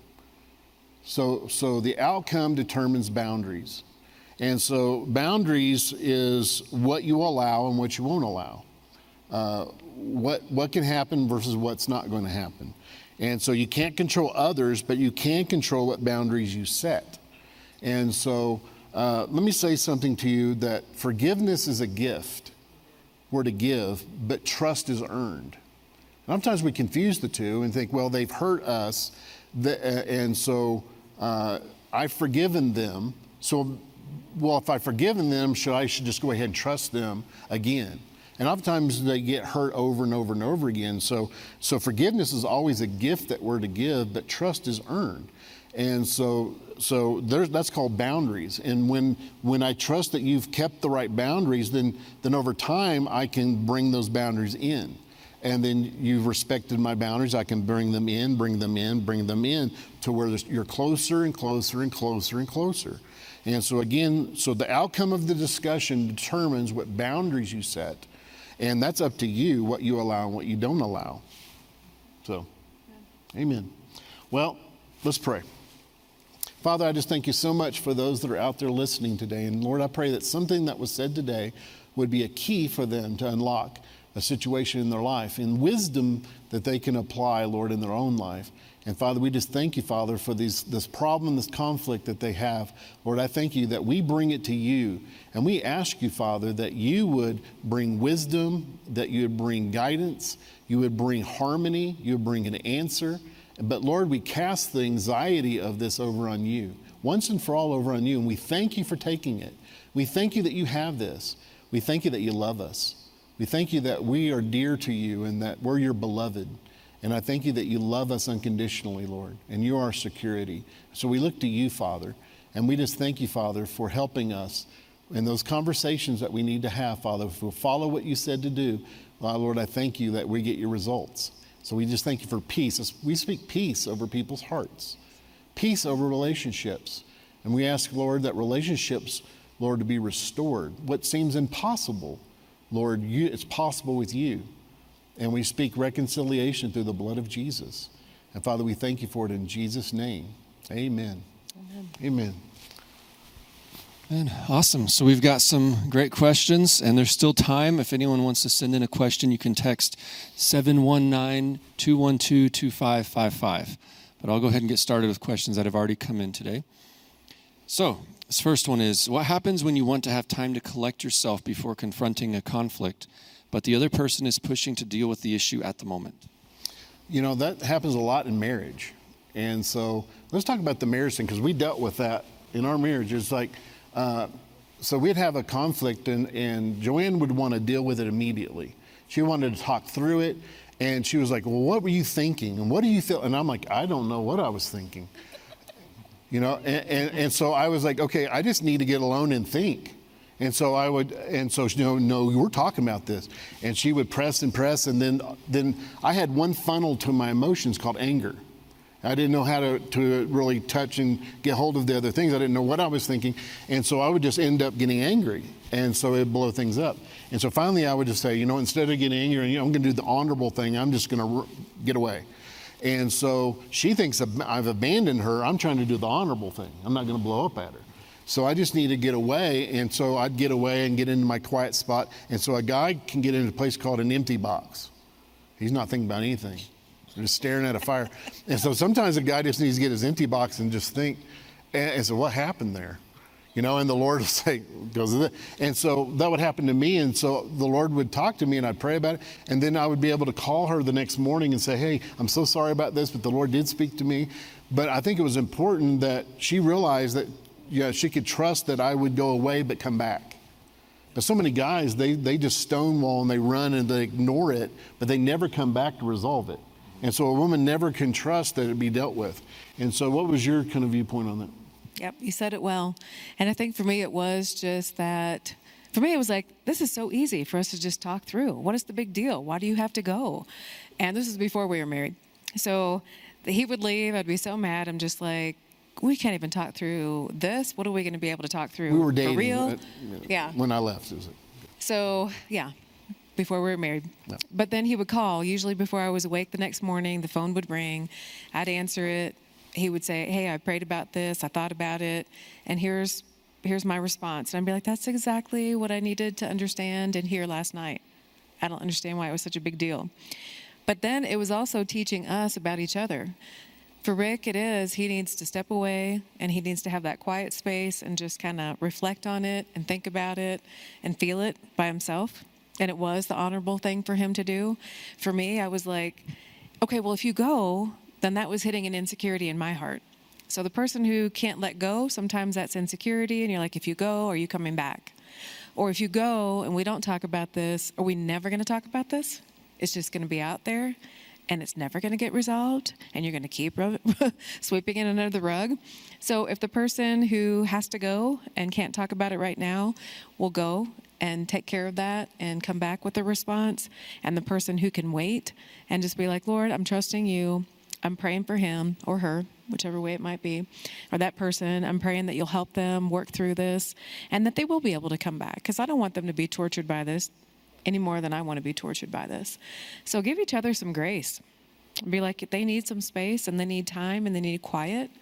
So, so the outcome determines boundaries. And so boundaries is what you allow and what you won't allow. Uh, what what can happen versus what's not going to happen. And so you can't control others, but you can control what boundaries you set. And so uh, let me say something to you, that forgiveness is a gift. We're to give, but trust is earned. Sometimes we confuse the two and think, well, they've hurt us, and so uh, I've forgiven them. So, well, if I've forgiven them, should I should just go ahead and trust them again? And oftentimes they get hurt over and over and over again. So, so forgiveness is always a gift that we're to give, but trust is earned. And so, so there's, that's called boundaries. And when when I trust that you've kept the right boundaries, then then over time I can bring those boundaries in. And then you've respected my boundaries. I can bring them in, bring them in, bring them in to where you're closer and closer and closer and closer. And so again, so the outcome of the discussion determines what boundaries you set. And that's up to you, what you allow and what you don't allow. So, amen. Well, let's pray. Father, I just thank you so much for those that are out there listening today. And Lord, I pray that something that was said today would be a key for them to unlock a situation in their life and wisdom that they can apply, Lord, in their own life. And Father, we just thank you, Father, for these, this problem, this conflict that they have. Lord, I thank you that we bring it to you. And we ask you, Father, that you would bring wisdom, that you would bring guidance, you would bring harmony, you would bring an answer. But Lord, we cast the anxiety of this over on you, once and for all over on you. And we thank you for taking it. We thank you that you have this. We thank you that you love us. We thank you that we are dear to you and that we're your beloved. And I thank you that you love us unconditionally, Lord, and you are our security. So we look to you, Father, and we just thank you, Father, for helping us in those conversations that we need to have, Father. If we'll follow what you said to do, well, Lord, I thank you that we get your results. So we just thank you for peace. We speak peace over people's hearts, peace over relationships. And we ask, Lord, that relationships, Lord, to be restored. What seems impossible, Lord, you, it's possible with you. And we speak reconciliation through the blood of Jesus. And Father, we thank you for it in Jesus' name. Amen. Amen. Amen. Man, awesome. So we've got some great questions, and there's still time. If anyone wants to send in a question, you can text seven one nine, two one two, two five five five. But I'll go ahead and get started with questions that have already come in today. So this first one is, what happens when you want to have time to collect yourself before confronting a conflict, but the other person is pushing to deal with the issue at the moment? You know, that happens a lot in marriage. And so let's talk about the marriage thing, because we dealt with that in our marriage. It's like, uh, so we'd have a conflict, and, and Joanne would want to deal with it immediately. She wanted to talk through it, and she was like, well, what were you thinking? And what do you feel? And I'm like, I don't know what I was thinking. You know, and, and, and so I was like, okay, I just need to get alone and think. And so I would, and so, you know, no, we're talking about this. And she would press and press, and then then I had one funnel to my emotions called anger. I didn't know how to, to really touch and get hold of the other things. I didn't know what I was thinking. And so I would just end up getting angry. And so it'd blow things up. And so finally I would just say, you know, instead of getting angry, you know, I'm going to do the honorable thing. I'm just going to r- get away. And so she thinks I've abandoned her. I'm trying to do the honorable thing. I'm not going to blow up at her. So I just need to get away. And so I'd get away and get into my quiet spot. And so a guy can get into a place called an empty box. He's not thinking about anything. They're just staring at a fire. And so sometimes a guy just needs to get his empty box and just think, and, and so what happened there? You know, and the Lord will say, goes with it. And so that would happen to me. And so the Lord would talk to me and I'd pray about it. And then I would be able to call her the next morning and say, hey, I'm so sorry about this, but the Lord did speak to me. But I think it was important that she realized that, yeah, she could trust that I would go away but come back. But so many guys, they, they just stonewall and they run and they ignore it, but they never come back to resolve it. And so a woman never can trust that it be dealt with. And so what was your kind of viewpoint on that? Yep, you said it well. And I think for me it was just that, for me it was like, this is so easy for us to just talk through. What is the big deal? Why do you have to go? And this is before we were married. So he would leave, I'd be so mad. I'm just like, we can't even talk through this. What are we going to be able to talk through? We were dating. For real? At, yeah. When I left. It was so, yeah. Before we were married. No. But then he would call, usually before I was awake the next morning, the phone would ring, I'd answer it. He would say, hey, I prayed about this, I thought about it, and here's here's my response. And I'd be like, that's exactly what I needed to understand and hear last night. I don't understand why it was such a big deal. But then it was also teaching us about each other. For Rick, it is, he needs to step away and he needs to have that quiet space and just kind of reflect on it and think about it and feel it by himself. And it was the honorable thing for him to do. For me, I was like, okay, well, if you go, then that was hitting an insecurity in my heart. So the person who can't let go, sometimes that's insecurity. And you're like, if you go, are you coming back? Or if you go and we don't talk about this, are we never going to talk about this? It's just going to be out there and it's never going to get resolved. And you're going to keep rub- sweeping it under the rug. So if the person who has to go and can't talk about it right now will go and take care of that and come back with a response, and the person who can wait and just be like, Lord, I'm trusting you. I'm praying for him or her, whichever way it might be, or that person. I'm praying that you'll help them work through this and that they will be able to come back, because I don't want them to be tortured by this any more than I want to be tortured by this. So give each other some grace. Be like, if they need some space and they need time and they need quiet,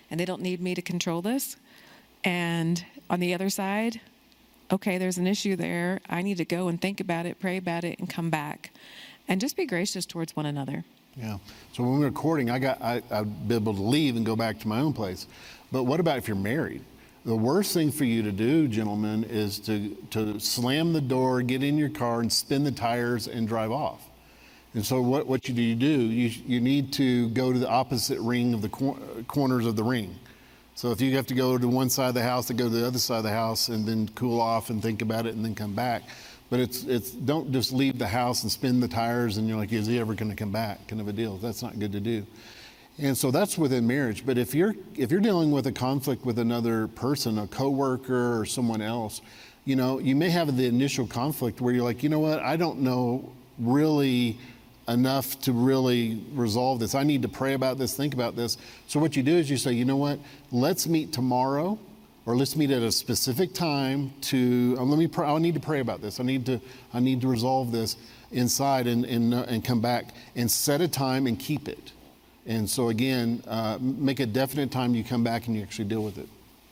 and they don't need me to control this. And on the other side, okay, there's an issue there. I need to go and think about it, pray about it, and come back. And just be gracious towards one another. Yeah. So when we were courting, I got I, I'd be able to leave and go back to my own place. But what about if you're married? The worst thing for you to do, gentlemen, is to to slam the door, get in your car, and spin the tires and drive off. And so what, what you do, you do, you you need to go to the opposite ring of the cor- corners of the ring. So if you have to go to one side of the house, to go to the other side of the house, and then cool off and think about it, and then come back. But it's it's don't just leave the house and spin the tires, and you're like, is he ever going to come back? Kind of a deal. That's not good to do. And so that's within marriage. But if you're if you're dealing with a conflict with another person, a coworker or someone else, you know, you may have the initial conflict where you're like, you know what, I don't know really enough to really resolve this. I need to pray about this, think about this. So what you do is you say, you know what, let's meet tomorrow, or let's meet at a specific time to, um, let me pray, I need to pray about this. I need to, I need to resolve this inside and, and, uh, and come back and set a time and keep it. And so again, uh, make a definite time you come back and you actually deal with it.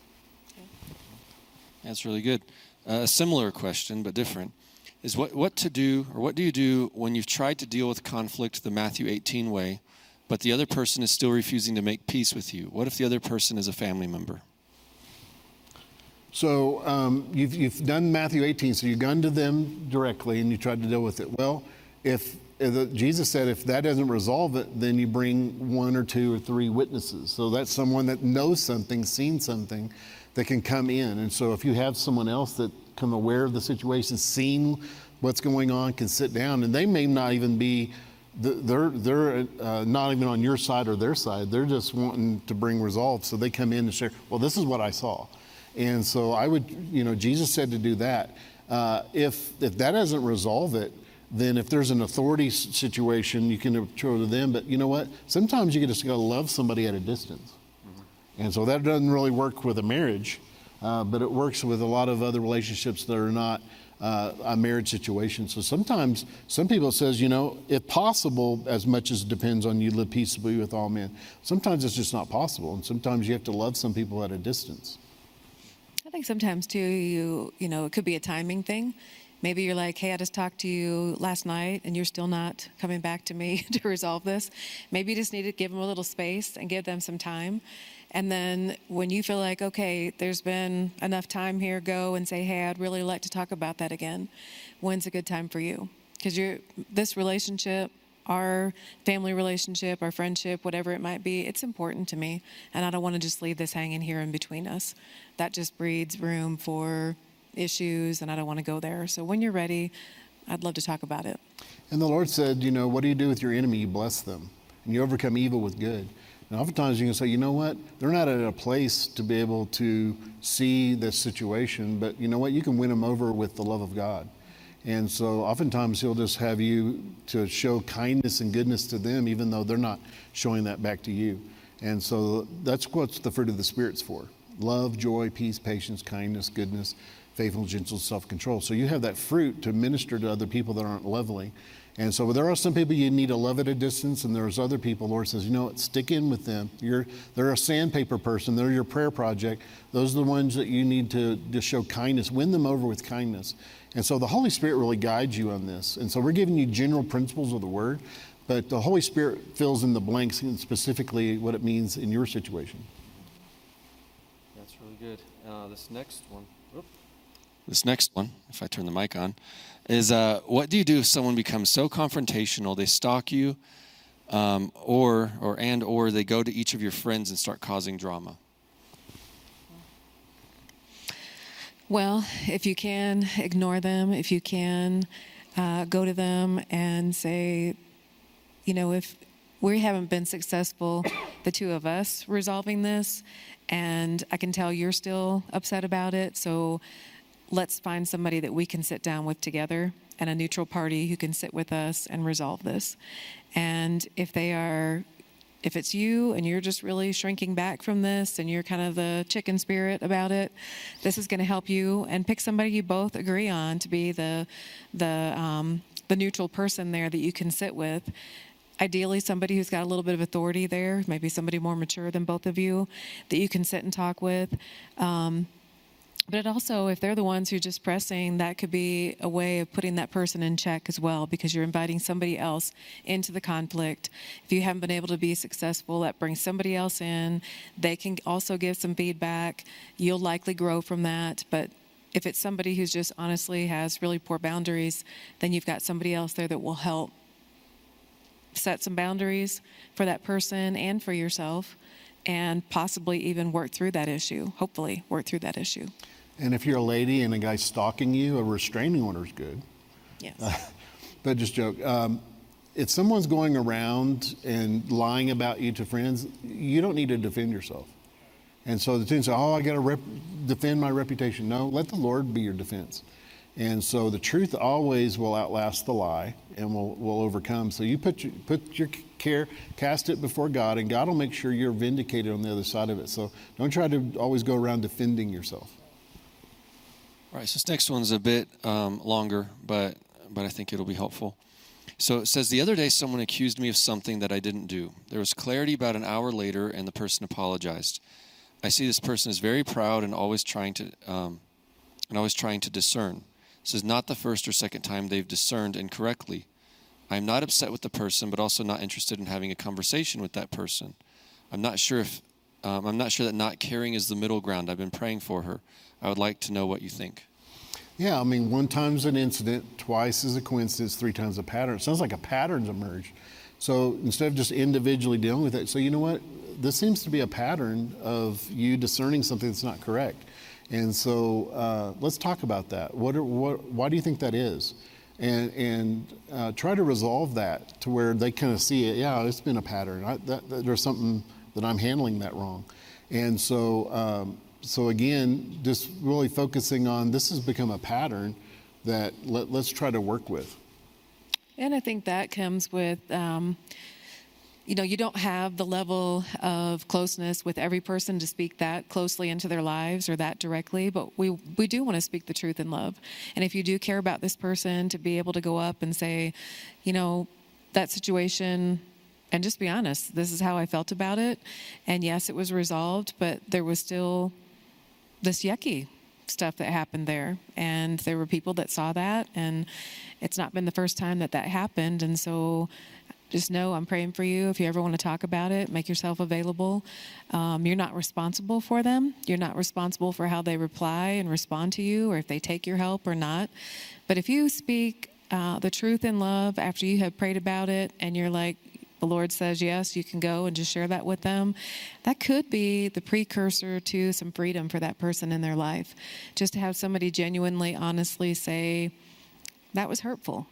That's really good. Uh, a similar question, but different, is what, what to do, or what do you do when you've tried to deal with conflict the Matthew eighteen way, but the other person is still refusing to make peace with you? What if the other person is a family member? So um, you've, you've done Matthew eighteen, so you've gone to them directly and you tried to deal with it. Well, if, if the, Jesus said if that doesn't resolve it, then you bring one or two or three witnesses. So that's someone that knows something, seen something, that can come in. And so if you have someone else that come aware of the situation, seen what's going on, can sit down, and they may not even be, they're they're uh, not even on your side or their side. They're just wanting to bring resolve. So they come in and share, well, this is what I saw. And so I would, you know, Jesus said to do that. Uh, if if that doesn't resolve it, then if there's an authority situation, you can approach to them. But you know what? Sometimes you just got to love somebody at a distance. Mm-hmm. And so that doesn't really work with a marriage, uh, but it works with a lot of other relationships that are not uh, a marriage situation. So sometimes some people says, you know, if possible, as much as it depends on you, live peaceably with all men. Sometimes it's just not possible. And sometimes you have to love some people at a distance. I think sometimes too, you you know, it could be a timing thing. Maybe you're like, hey, I just talked to you last night and you're still not coming back to me to resolve this. Maybe you just need to give them a little space and give them some time. And then when you feel like, okay, there's been enough time here, go and say, hey, I'd really like to talk about that again. When's a good time for you? Because you're this relationship, our family relationship, our friendship, whatever it might be, it's important to me. And I don't want to just leave this hanging here in between us. That just breeds room for issues, and I don't want to go there. So when you're ready, I'd love to talk about it. And the Lord said, you know, what do you do with your enemy? You bless them, and you overcome evil with good. And oftentimes you can say, you know what? They're not at a place to be able to see this situation, but you know what? You can win them over with the love of God. And so oftentimes he'll just have you to show kindness and goodness to them, even though they're not showing that back to you. And so that's what the fruit of the Spirit's for. Love, joy, peace, patience, kindness, goodness, faithfulness, gentleness, self-control. So you have that fruit to minister to other people that aren't lovely. And so there are some people you need to love at a distance, and there's other people, Lord says, you know what, stick in with them. You're, they're a sandpaper person. They're your prayer project. Those are the ones that you need to just show kindness. Win them over with kindness. And so the Holy Spirit really guides you on this. And so we're giving you general principles of the Word, but the Holy Spirit fills in the blanks and specifically what it means in your situation. That's really good. Uh, this next one. Whoop. This next one, if I turn the mic on, is uh, what do you do if someone becomes so confrontational, they stalk you, um, or or and or they go to each of your friends and start causing drama? Well, if you can, ignore them. If you can, uh, go to them and say, you know, if we haven't been successful, the two of us, resolving this, and I can tell you're still upset about it, so let's find somebody that we can sit down with together and a neutral party who can sit with us and resolve this. And if they are, if it's you and you're just really shrinking back from this and you're kind of the chicken spirit about it, this is going to help you. And pick somebody you both agree on to be the the um, the neutral person there that you can sit with. ideally somebody who's got a little bit of authority there, maybe somebody more mature than both of you that you can sit and talk with. Um, but it also, if they're the ones who are just pressing, that could be a way of putting that person in check as well, because you're inviting somebody else into the conflict. If you haven't been able to be successful, that brings somebody else in. They can also give some feedback. You'll likely grow from that. But if it's somebody who's just honestly has really poor boundaries, then you've got somebody else there that will help set some boundaries for that person and for yourself, and possibly even work through that issue, hopefully work through that issue. And if you're a lady and a guy's stalking you, a restraining order is good. Yes. Uh, but just joke. Um, if someone's going around and lying about you to friends, you don't need to defend yourself. And so the students say, oh, I got to rep- defend my reputation. No, let the Lord be your defense. And so the truth always will outlast the lie and will, will overcome. So you put your, put your care, cast it before God, and God will make sure you're vindicated on the other side of it. So don't try to always go around defending yourself. All right, so this next one's a bit um, longer, but but I think it'll be helpful. So it says, the other day someone accused me of something that I didn't do. There was clarity about an hour later, and the person apologized. I see this person is very proud and always trying to um, and always trying to discern. This is not the first or second time they've discerned incorrectly. I am not upset with the person, but also not interested in having a conversation with that person. I'm not sure if um, I'm not sure that not caring is the middle ground. I've been praying for her. I would like to know what you think. Yeah, I mean, one time's an incident, twice is a coincidence, three times a pattern. It sounds like a pattern's emerged. So instead of just individually dealing with it, so you know what? This seems to be a pattern of you discerning something that's not correct. And so uh, let's talk about that. What, are, what? Why do you think that is? And, and uh, try to resolve that to where they kind of see it. Yeah, it's been a pattern. I, that, that, there's something that I'm handling that wrong. And so, um, so again, just really focusing on this has become a pattern that let, let's try to work with. And I think that comes with, um, you know, you don't have the level of closeness with every person to speak that closely into their lives or that directly, but we we do want to speak the truth in love. And if you do care about this person, to be able to go up and say, you know, that situation, and just be honest, this is how I felt about it. And yes, it was resolved, but there was still this yucky stuff that happened there. And there were people that saw that, and it's not been the first time that that happened. And so just know I'm praying for you. If you ever want to talk about it, make yourself available. Um, you're not responsible for them. You're not responsible for how they reply and respond to you, or if they take your help or not. But if you speak uh, the truth in love after you have prayed about it, and you're like, the Lord says yes, you can go and just share that with them, that could be the precursor to some freedom for that person in their life. Just to have somebody genuinely, honestly say, that was hurtful.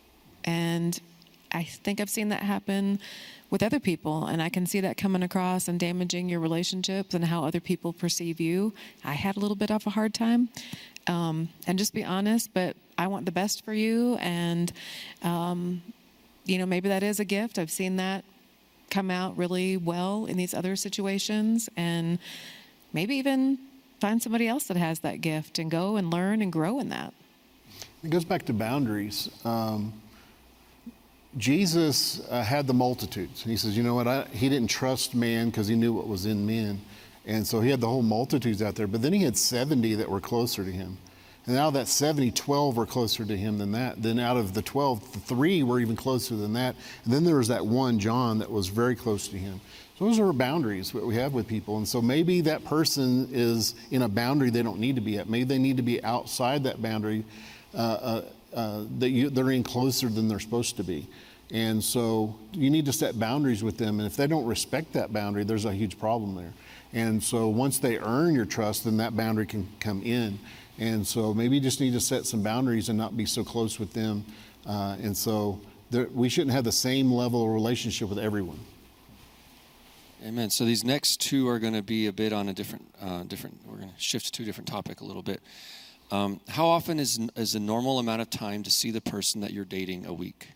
And I think I've seen that happen with other people, and I can see that coming across and damaging your relationships and how other people perceive you. I had a little bit of a hard time. Um, and just be honest, but I want the best for you. And, um, you know, maybe that is a gift. I've seen that come out really well in these other situations, and maybe even find somebody else that has that gift and go and learn and grow in that. It goes back to boundaries. Um, Jesus uh, had the multitudes. He says, you know what, I, he didn't trust man because he knew what was in men. And so he had the whole multitudes out there. But then he had seventy that were closer to him. And out of that seventy, twelve were closer to him than that. Then out of the twelve, the three were even closer than that. And then there was that one, John, that was very close to him. So those are boundaries that we have with people. And so maybe that person is in a boundary they don't need to be at. Maybe they need to be outside that boundary uh, uh, uh, that you, they're in closer than they're supposed to be. And so you need to set boundaries with them. And if they don't respect that boundary, there's a huge problem there. And so once they earn your trust, then that boundary can come in. And so maybe you just need to set some boundaries and not be so close with them. Uh, and so there, we shouldn't have the same level of relationship with everyone. Amen. So these next two are going to be a bit on a different, uh, different. We're going to shift to a different topic a little bit. Um, how often is is a normal amount of time to see the person that you're dating a week?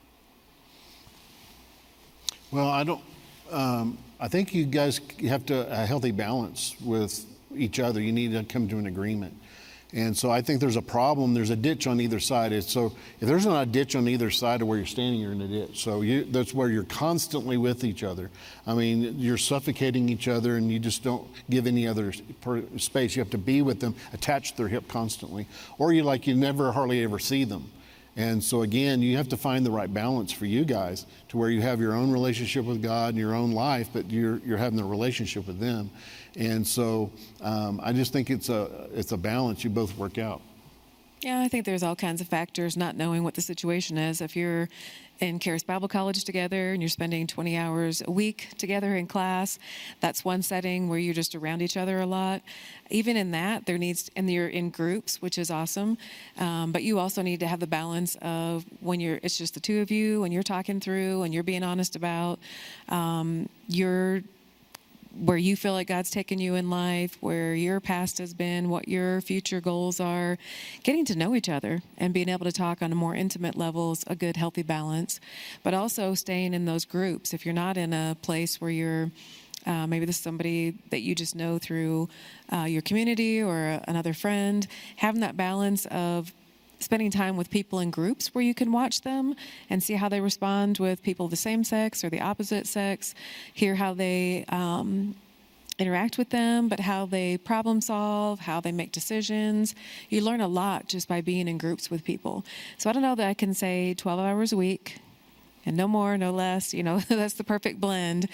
Well, I don't. Um, I think you guys have to a healthy balance with each other. You need to come to an agreement. And so I think there's a problem. There's a ditch on either side. It's so if there's not a ditch on either side of where you're standing, you're in a ditch. So you, that's where you're constantly with each other. I mean, you're suffocating each other, and you just don't give any other space. You have to be with them, attached to their hip constantly, or you like you never hardly ever see them. And so again, you have to find the right balance for you guys to where you have your own relationship with God and your own life, but you're you're having a relationship with them. And so um, I just think it's a it's a balance you both work out. Yeah, I think there's all kinds of factors, not knowing what the situation is. If you're in Charis Bible College together and you're spending twenty hours a week together in class, that's one setting where you're just around each other a lot. Even in that, there needs, and you're in groups, which is awesome. Um, but you also need to have the balance of when you're, it's just the two of you and you're talking through and you're being honest about um, your where you feel like God's taken you in life, where your past has been, what your future goals are, getting to know each other and being able to talk on a more intimate level is a good, healthy balance. But also staying in those groups. If you're not in a place where you're, uh, maybe this is somebody that you just know through uh, your community or another friend, having that balance of spending time with people in groups where you can watch them and see how they respond with people of the same sex or the opposite sex, hear how they um, interact with them, but how they problem solve, how they make decisions. You learn a lot just by being in groups with people. So I don't know that I can say twelve hours a week and no more, no less, you know, that's the perfect blend.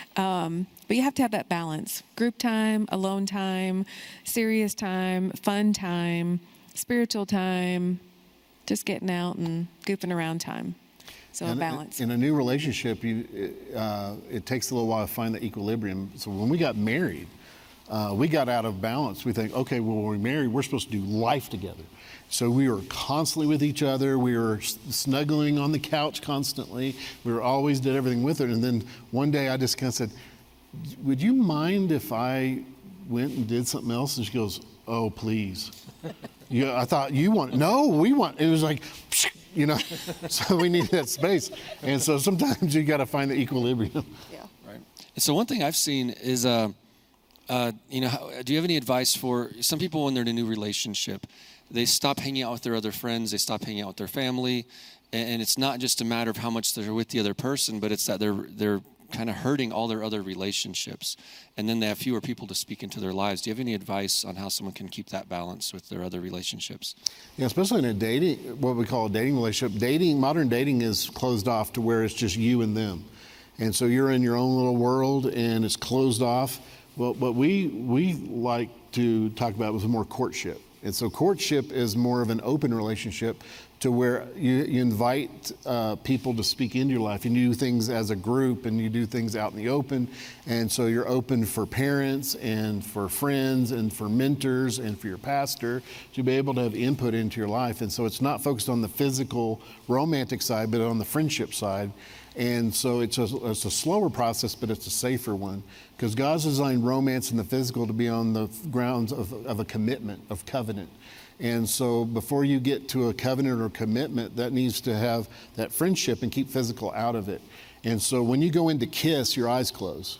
Um, but you have to have that balance. Group time, alone time, serious time, fun time, spiritual time, just getting out and goofing around time. So and a balance. In a new relationship, you, uh, it takes a little while to find the equilibrium. So when we got married, uh, we got out of balance. We think, okay, well, when we're married, we're supposed to do life together. So we were constantly with each other. We were snuggling on the couch constantly. We were always did everything with her. And then one day I just kind of said, would you mind if I went and did something else? And she goes, oh, please. Yeah, I thought you want, no, we want, it was like, you know, so we need that space. And so sometimes you got to find the equilibrium. Yeah. Right. And so one thing I've seen is, uh, uh, you know, how, do you have any advice for some people when they're in a new relationship? They stop hanging out with their other friends, they stop hanging out with their family, and, and it's not just a matter of how much they're with the other person, but it's that they're they're kind of hurting all their other relationships, and then they have fewer people to speak into their lives. Do you have any advice on how someone can keep that balance with their other relationships? Yeah, especially in a dating, what we call a dating relationship. Dating, modern dating is closed off to where it's just you and them. And so you're in your own little world and it's closed off. Well, what we, we like to talk about was more courtship. And so courtship is more of an open relationship to where you, you invite uh, people to speak into your life, and you do things as a group, and you do things out in the open. And so you're open for parents and for friends and for mentors and for your pastor to be able to have input into your life. And so it's not focused on the physical romantic side, but on the friendship side. And so it's a, it's a slower process, but it's a safer one, because God's designed romance and the physical to be on the grounds of, of a commitment, of covenant. And so before you get to a covenant or commitment, that needs to have that friendship and keep physical out of it. And so when you go into kiss, your eyes close.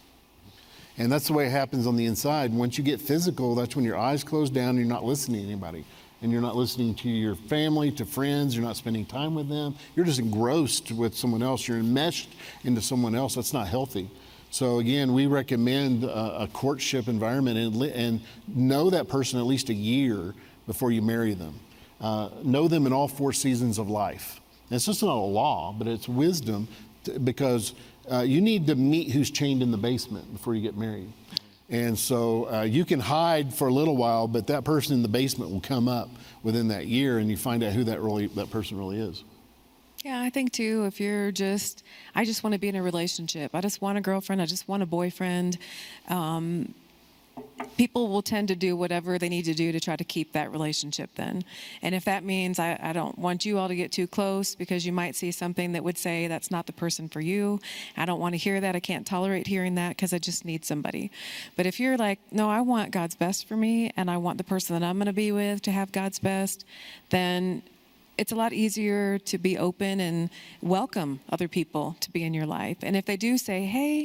And that's the way it happens on the inside. Once you get physical, that's when your eyes close down and you're not listening to anybody. And you're not listening to your family, to friends, you're not spending time with them. You're just engrossed with someone else. You're enmeshed into someone else. That's not healthy. So again, we recommend a, a courtship environment, and, li- and know that person at least a year before you marry them. Uh, know them in all four seasons of life. And it's just not a law, but it's wisdom, to, because uh, you need to meet who's chained in the basement before you get married. And so uh, you can hide for a little while, but that person in the basement will come up within that year, and you find out who that really that person really is. Yeah, I think too, if you're just, I just want to be in a relationship. I just want a girlfriend. I just want a boyfriend. Um, people will tend to do whatever they need to do to try to keep that relationship then. And if that means I, I don't want you all to get too close because you might see something that would say that's not the person for you. I don't want to hear that. I can't tolerate hearing that because I just need somebody. But if you're like, no, I want God's best for me and I want the person that I'm going to be with to have God's best, then it's a lot easier to be open and welcome other people to be in your life. And if they do say, hey,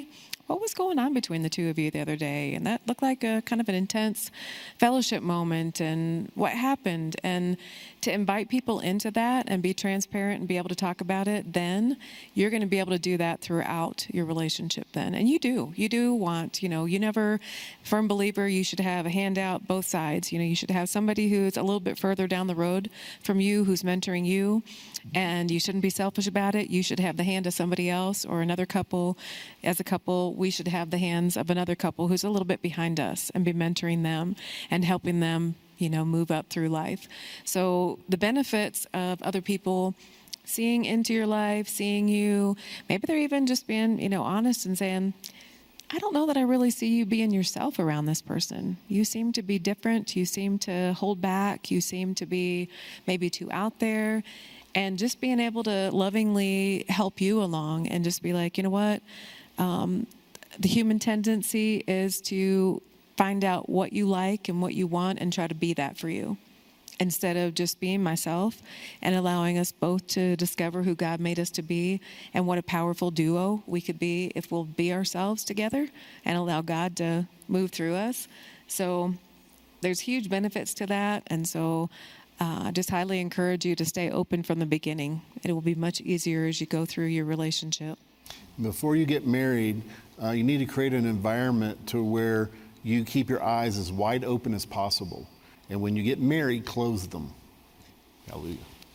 what was going on between the two of you the other day? And that looked like a kind of an intense fellowship moment, and what happened? And to invite people into that and be transparent and be able to talk about it, then you're going to be able to do that throughout your relationship then. And you do. You do want, you know, you never, firm believer, you should have a handout both sides. You know, you should have somebody who's a little bit further down the road from you who's mentoring you, and you shouldn't be selfish about it. You should have the hand of somebody else, or another couple. As a couple, we should have the hands of another couple who's a little bit behind us and be mentoring them and helping them, you know, move up through life. So the benefits of other people seeing into your life, seeing you, maybe they're even just being, you know, honest and saying, I don't know that I really see you being yourself around this person. You seem to be different. You seem to hold back. You seem to be maybe too out there. And just being able to lovingly help you along and just be like, you know what? Um, the human tendency is to find out what you like and what you want and try to be that for you, instead of just being myself and allowing us both to discover who God made us to be and what a powerful duo we could be if we'll be ourselves together and allow God to move through us. So there's huge benefits to that. And so uh, I just highly encourage you to stay open from the beginning. It will be much easier as you go through your relationship. Before you get married, uh, you need to create an environment to where you keep your eyes as wide open as possible. And when you get married, close them. Hallelujah.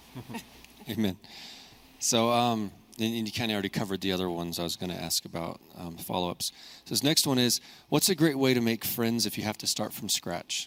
Amen. So, um, and you kind of already covered the other ones I was going to ask about, um, follow-ups. So this next one is, what's a great way to make friends if you have to start from scratch?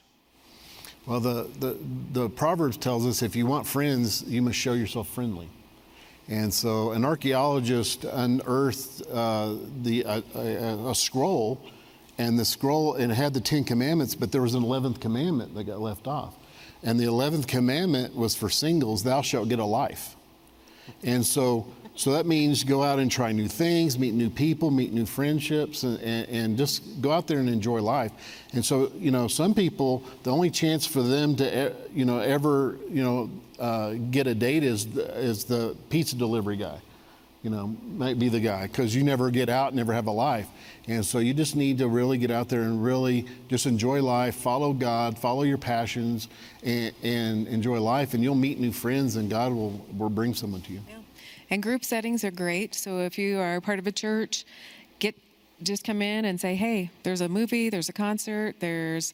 Well, the, the, the Proverbs tells us if you want friends, you must show yourself friendly. And so an archaeologist unearthed uh, the, uh, a, a scroll, and the scroll, and it had the Ten Commandments, but there was an eleventh commandment that got left off. And the eleventh commandment was for singles, thou shalt get a life. And so so that means go out and try new things, meet new people, meet new friendships, and, and, and just go out there and enjoy life. And so, you know, some people, the only chance for them to, you know, ever, you know, uh, get a date is the, is the pizza delivery guy. You know, might be the guy, because you never get out, never have a life. And so you just need to really get out there and really just enjoy life, follow God, follow your passions, and, and enjoy life. And you'll meet new friends, and God will, will bring someone to you. Yeah. And group settings are great. So if you are part of a church, get just come in and say, hey, there's a movie, there's a concert, there's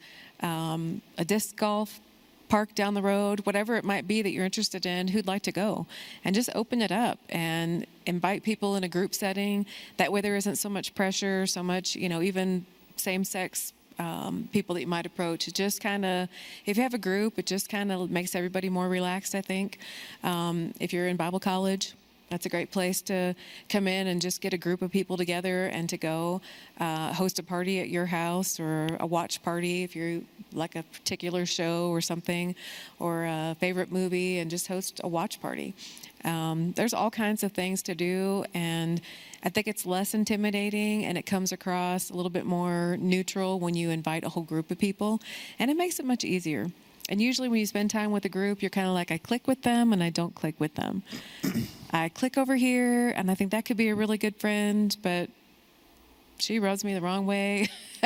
um, a disc golf park down the road, whatever it might be that you're interested in, who'd like to go, and just open it up and invite people in a group setting. That way there isn't so much pressure, so much, you know, even same-sex um, people that you might approach. It just kind of, if you have a group, it just kind of makes everybody more relaxed, I think. Um, if you're in Bible college, that's a great place to come in and just get a group of people together and to go uh, host a party at your house, or a watch party if you're like a particular show or something, or a favorite movie, and just host a watch party. Um, there's all kinds of things to do, and I think it's less intimidating, and it comes across a little bit more neutral when you invite a whole group of people, and it makes it much easier. And usually when you spend time with a group, you're kind of like, I click with them and I don't click with them. I click over here and I think that could be a really good friend, but she rubs me the wrong way.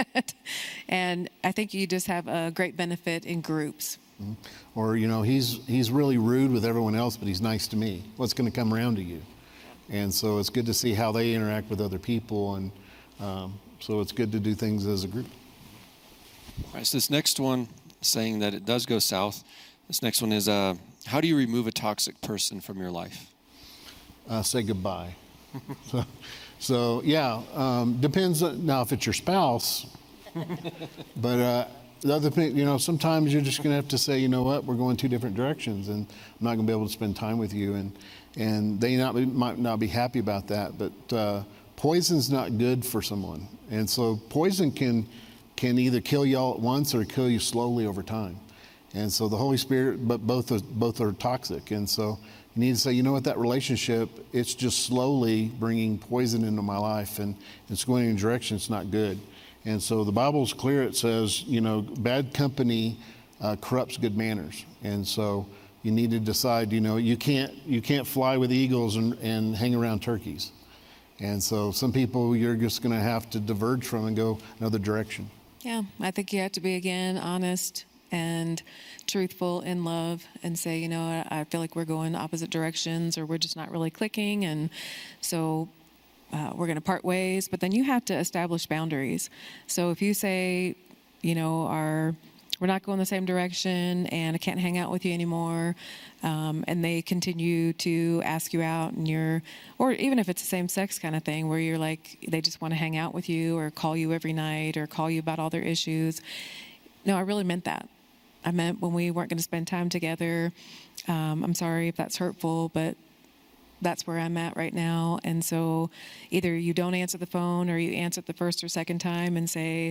And I think you just have a great benefit in groups. Mm-hmm. Or, you know, he's he's really rude with everyone else, but he's nice to me. What's going to come around to you? And so it's good to see how they interact with other people. And um, so it's good to do things as a group. All right, so this next one, saying that it does go south. This next one is, uh, how do you remove a toxic person from your life? Uh, say goodbye. so, so, yeah, um, depends. On, now, if it's your spouse, but uh, the other thing, you know, sometimes you're just going to have to say, you know what, we're going two different directions, and I'm not going to be able to spend time with you, and and they not be, might not be happy about that. But uh, poison's not good for someone, and so poison can. can either kill you all at once or kill you slowly over time. And so the Holy Spirit, but both are, both are toxic. And so you need to say, you know what, that relationship, it's just slowly bringing poison into my life, and it's going in a direction it's not good. And so the Bible's clear. It says, you know, bad company uh, corrupts good manners. And so you need to decide, you know, you can't, you can't fly with eagles and, and hang around turkeys. And so some people you're just going to have to diverge from and go another direction. Yeah, I think you have to be, again, honest and truthful in love and say, you know, I, I feel like we're going opposite directions, or we're just not really clicking. And so uh, we're going to part ways. But then you have to establish boundaries. So if you say, you know, our we're not going the same direction and I can't hang out with you anymore, um, and they continue to ask you out, and you're, or even if it's the same sex kind of thing where you're like, they just want to hang out with you or call you every night or call you about all their issues. No, I really meant that. I meant when we weren't going to spend time together. Um, I'm sorry if that's hurtful, but that's where I'm at right now. And so either you don't answer the phone, or you answer it the first or second time and say,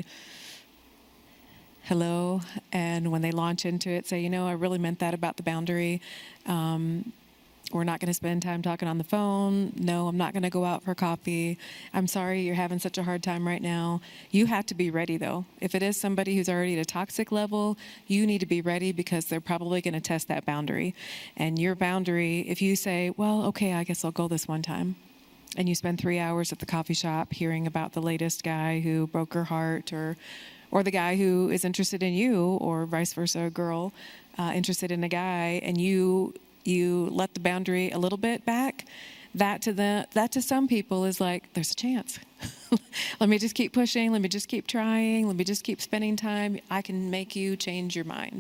hello, and when they launch into it, say, you know, I really meant that about the boundary. Um, we're not going to spend time talking on the phone. No, I'm not going to go out for coffee. I'm sorry you're having such a hard time right now. You have to be ready, though. If it is somebody who's already at a toxic level, you need to be ready, because they're probably going to test that boundary. And your boundary, if you say, well, okay, I guess I'll go this one time, and you spend three hours at the coffee shop hearing about the latest guy who broke her heart, or or the guy who is interested in you, or vice versa, a girl uh, interested in a guy, and you you let the boundary a little bit back, that to the that to some people is like, there's a chance. Let me just keep pushing. Let me just keep trying. Let me just keep spending time. I can make you change your mind.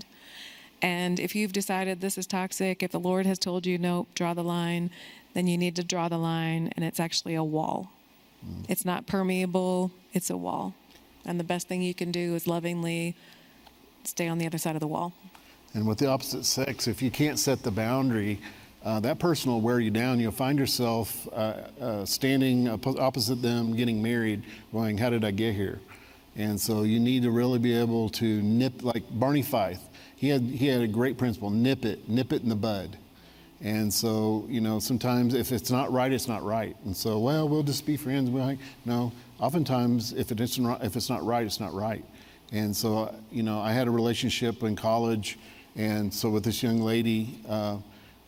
And if you've decided this is toxic, if the Lord has told you, nope, draw the line, then you need to draw the line, and it's actually a wall. Mm. It's not permeable. It's a wall. And the best thing you can do is lovingly stay on the other side of the wall. And with the opposite sex, if you can't set the boundary, uh, that person will wear you down. You'll find yourself uh, uh, standing opposite them, getting married, going, how did I get here? And so you need to really be able to nip, like Barney Fife. He had, he had a great principle, nip it, nip it in the bud. And so, you know, sometimes if it's not right, it's not right. And so, well, we'll just be friends. We're like, no, oftentimes if it isn't, if it's not right, it's not right. And so, you know, I had a relationship in college. And so with this young lady, uh,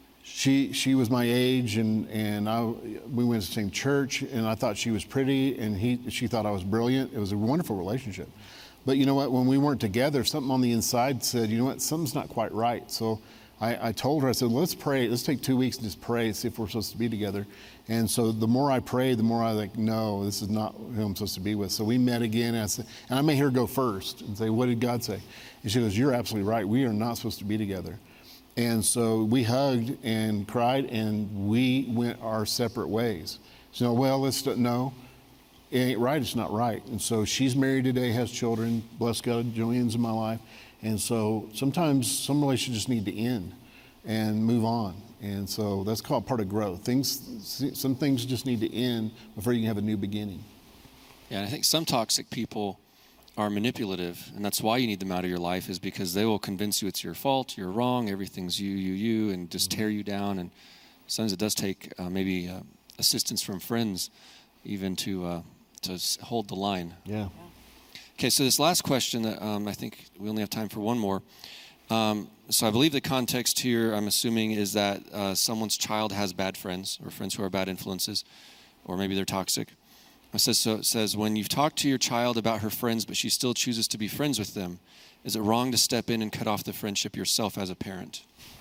she she was my age, and, and I, we went to the same church, and I thought she was pretty, and he she thought I was brilliant. It was a wonderful relationship. But you know what, when we weren't together, something on the inside said, you know what, something's not quite right. So I, I told her, I said, let's pray. Let's take two weeks and just pray, see if we're supposed to be together. And so the more I prayed, the more I was like, no, this is not who I'm supposed to be with. So we met again, and I, said, and I made her go first and say, what did God say? And she goes, you're absolutely right. We are not supposed to be together. And so we hugged and cried, and we went our separate ways. So, well, let's, no, it ain't right. It's not right. And so she's married today, has children. Bless God, Joanne's in my life. And so sometimes some relationships just need to end and move on. And so that's called part of growth. Things, some things just need to end before you can have a new beginning. Yeah, and I think some toxic people are manipulative, and that's why you need them out of your life, is because they will convince you it's your fault, you're wrong, everything's you, you, you, and just tear you down. And sometimes it does take uh, maybe uh, assistance from friends even to uh, to hold the line. Yeah. Okay, so this last question, that um, I think we only have time for one more. Um, so I believe the context here, I'm assuming, is that uh, someone's child has bad friends, or friends who are bad influences, or maybe they're toxic. It says, so it says, when you've talked to your child about her friends, but she still chooses to be friends with them, is it wrong to step in and cut off the friendship yourself as a parent?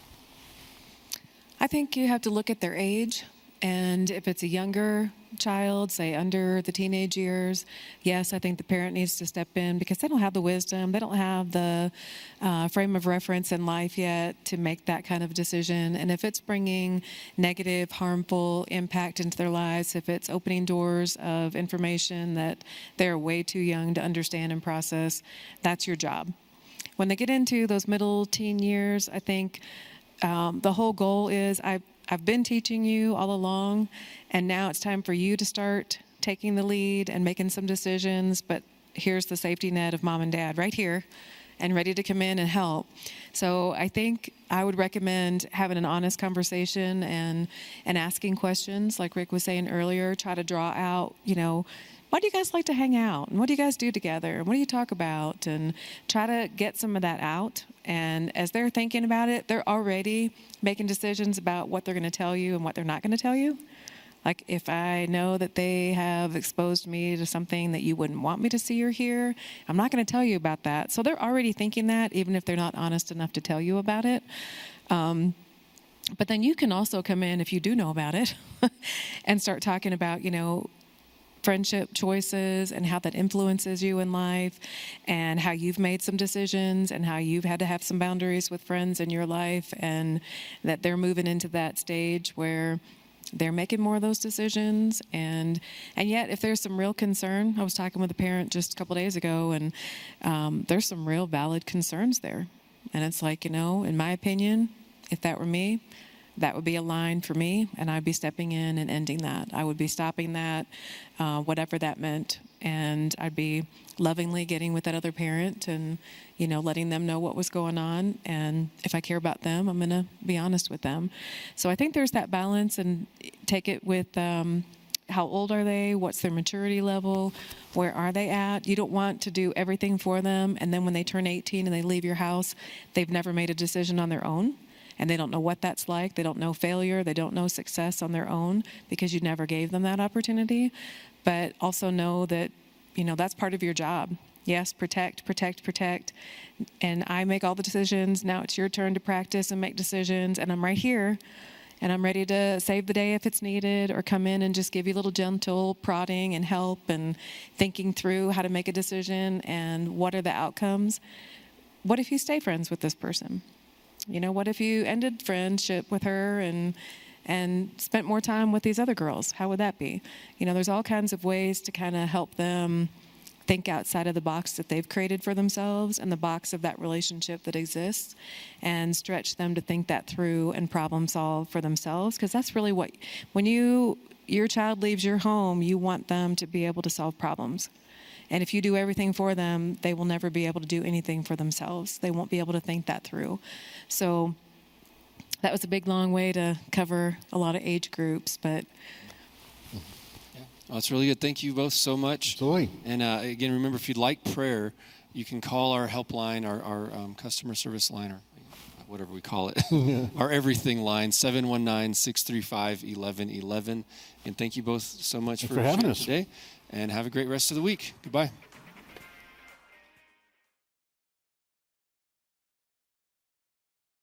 I think you have to look at their age. And if it's a younger child, say under the teenage years, yes, I think the parent needs to step in, because they don't have the wisdom, they don't have the uh, frame of reference in life yet to make that kind of decision. And if it's bringing negative, harmful impact into their lives, if it's opening doors of information that they're way too young to understand and process, that's your job. When they get into those middle teen years, I think um, the whole goal is I. I've been teaching you all along, and now it's time for you to start taking the lead and making some decisions, but here's the safety net of mom and dad right here and ready to come in and help. So I think I would recommend having an honest conversation and, and asking questions, like Rick was saying earlier. Try to draw out, you know, why do you guys like to hang out? And what do you guys do together? And what do you talk about? And try to get some of that out. And as they're thinking about it, they're already making decisions about what they're going to tell you and what they're not going to tell you. Like if I know that they have exposed me to something that you wouldn't want me to see or hear, I'm not going to tell you about that. So they're already thinking that, even if they're not honest enough to tell you about it. Um, but then you can also come in, if you do know about it, and start talking about, you know, friendship choices and how that influences you in life, and how you've made some decisions and how you've had to have some boundaries with friends in your life, and that they're moving into that stage where they're making more of those decisions. And and yet, if there's some real concern, I was talking with a parent just a couple days ago, and um, there's some real valid concerns there. And it's like, you know, in my opinion, if that were me, that would be a line for me, and I'd be stepping in and ending that. I would be stopping that, uh, whatever that meant, and I'd be lovingly getting with that other parent and, you know, letting them know what was going on. And if I care about them, I'm going to be honest with them. So I think there's that balance, and take it with um, how old are they? What's their maturity level? Where are they at? You don't want to do everything for them, and then when they turn eighteen and they leave your house, they've never made a decision on their own. And they don't know what that's like. They don't know failure. They don't know success on their own because you never gave them that opportunity. But also know that, you know, that's part of your job. Yes, protect, protect, protect. And I make all the decisions. Now it's your turn to practice and make decisions. And I'm right here. And I'm ready to save the day if it's needed, or come in and just give you a little gentle prodding and help and thinking through how to make a decision and what are the outcomes. What if you stay friends with this person? You know, what if you ended friendship with her and and spent more time with these other girls? How would that be? You know, there's all kinds of ways to kind of help them think outside of the box that they've created for themselves and the box of that relationship that exists, and stretch them to think that through and problem solve for themselves. Because that's really what, when you your child leaves your home, you want them to be able to solve problems. And if you do everything for them, they will never be able to do anything for themselves. They won't be able to think that through. So that was a big, long way to cover a lot of age groups, but... Yeah. Oh, that's really good. Thank you both so much. Absolutely. And uh, again, remember, if you'd like prayer, you can call our helpline, our, our um, customer service line, or whatever we call it, yeah. Our everything line, seven one nine, six three five, one one one one. And thank you both so much for, for having us today. And have a great rest of the week. Goodbye.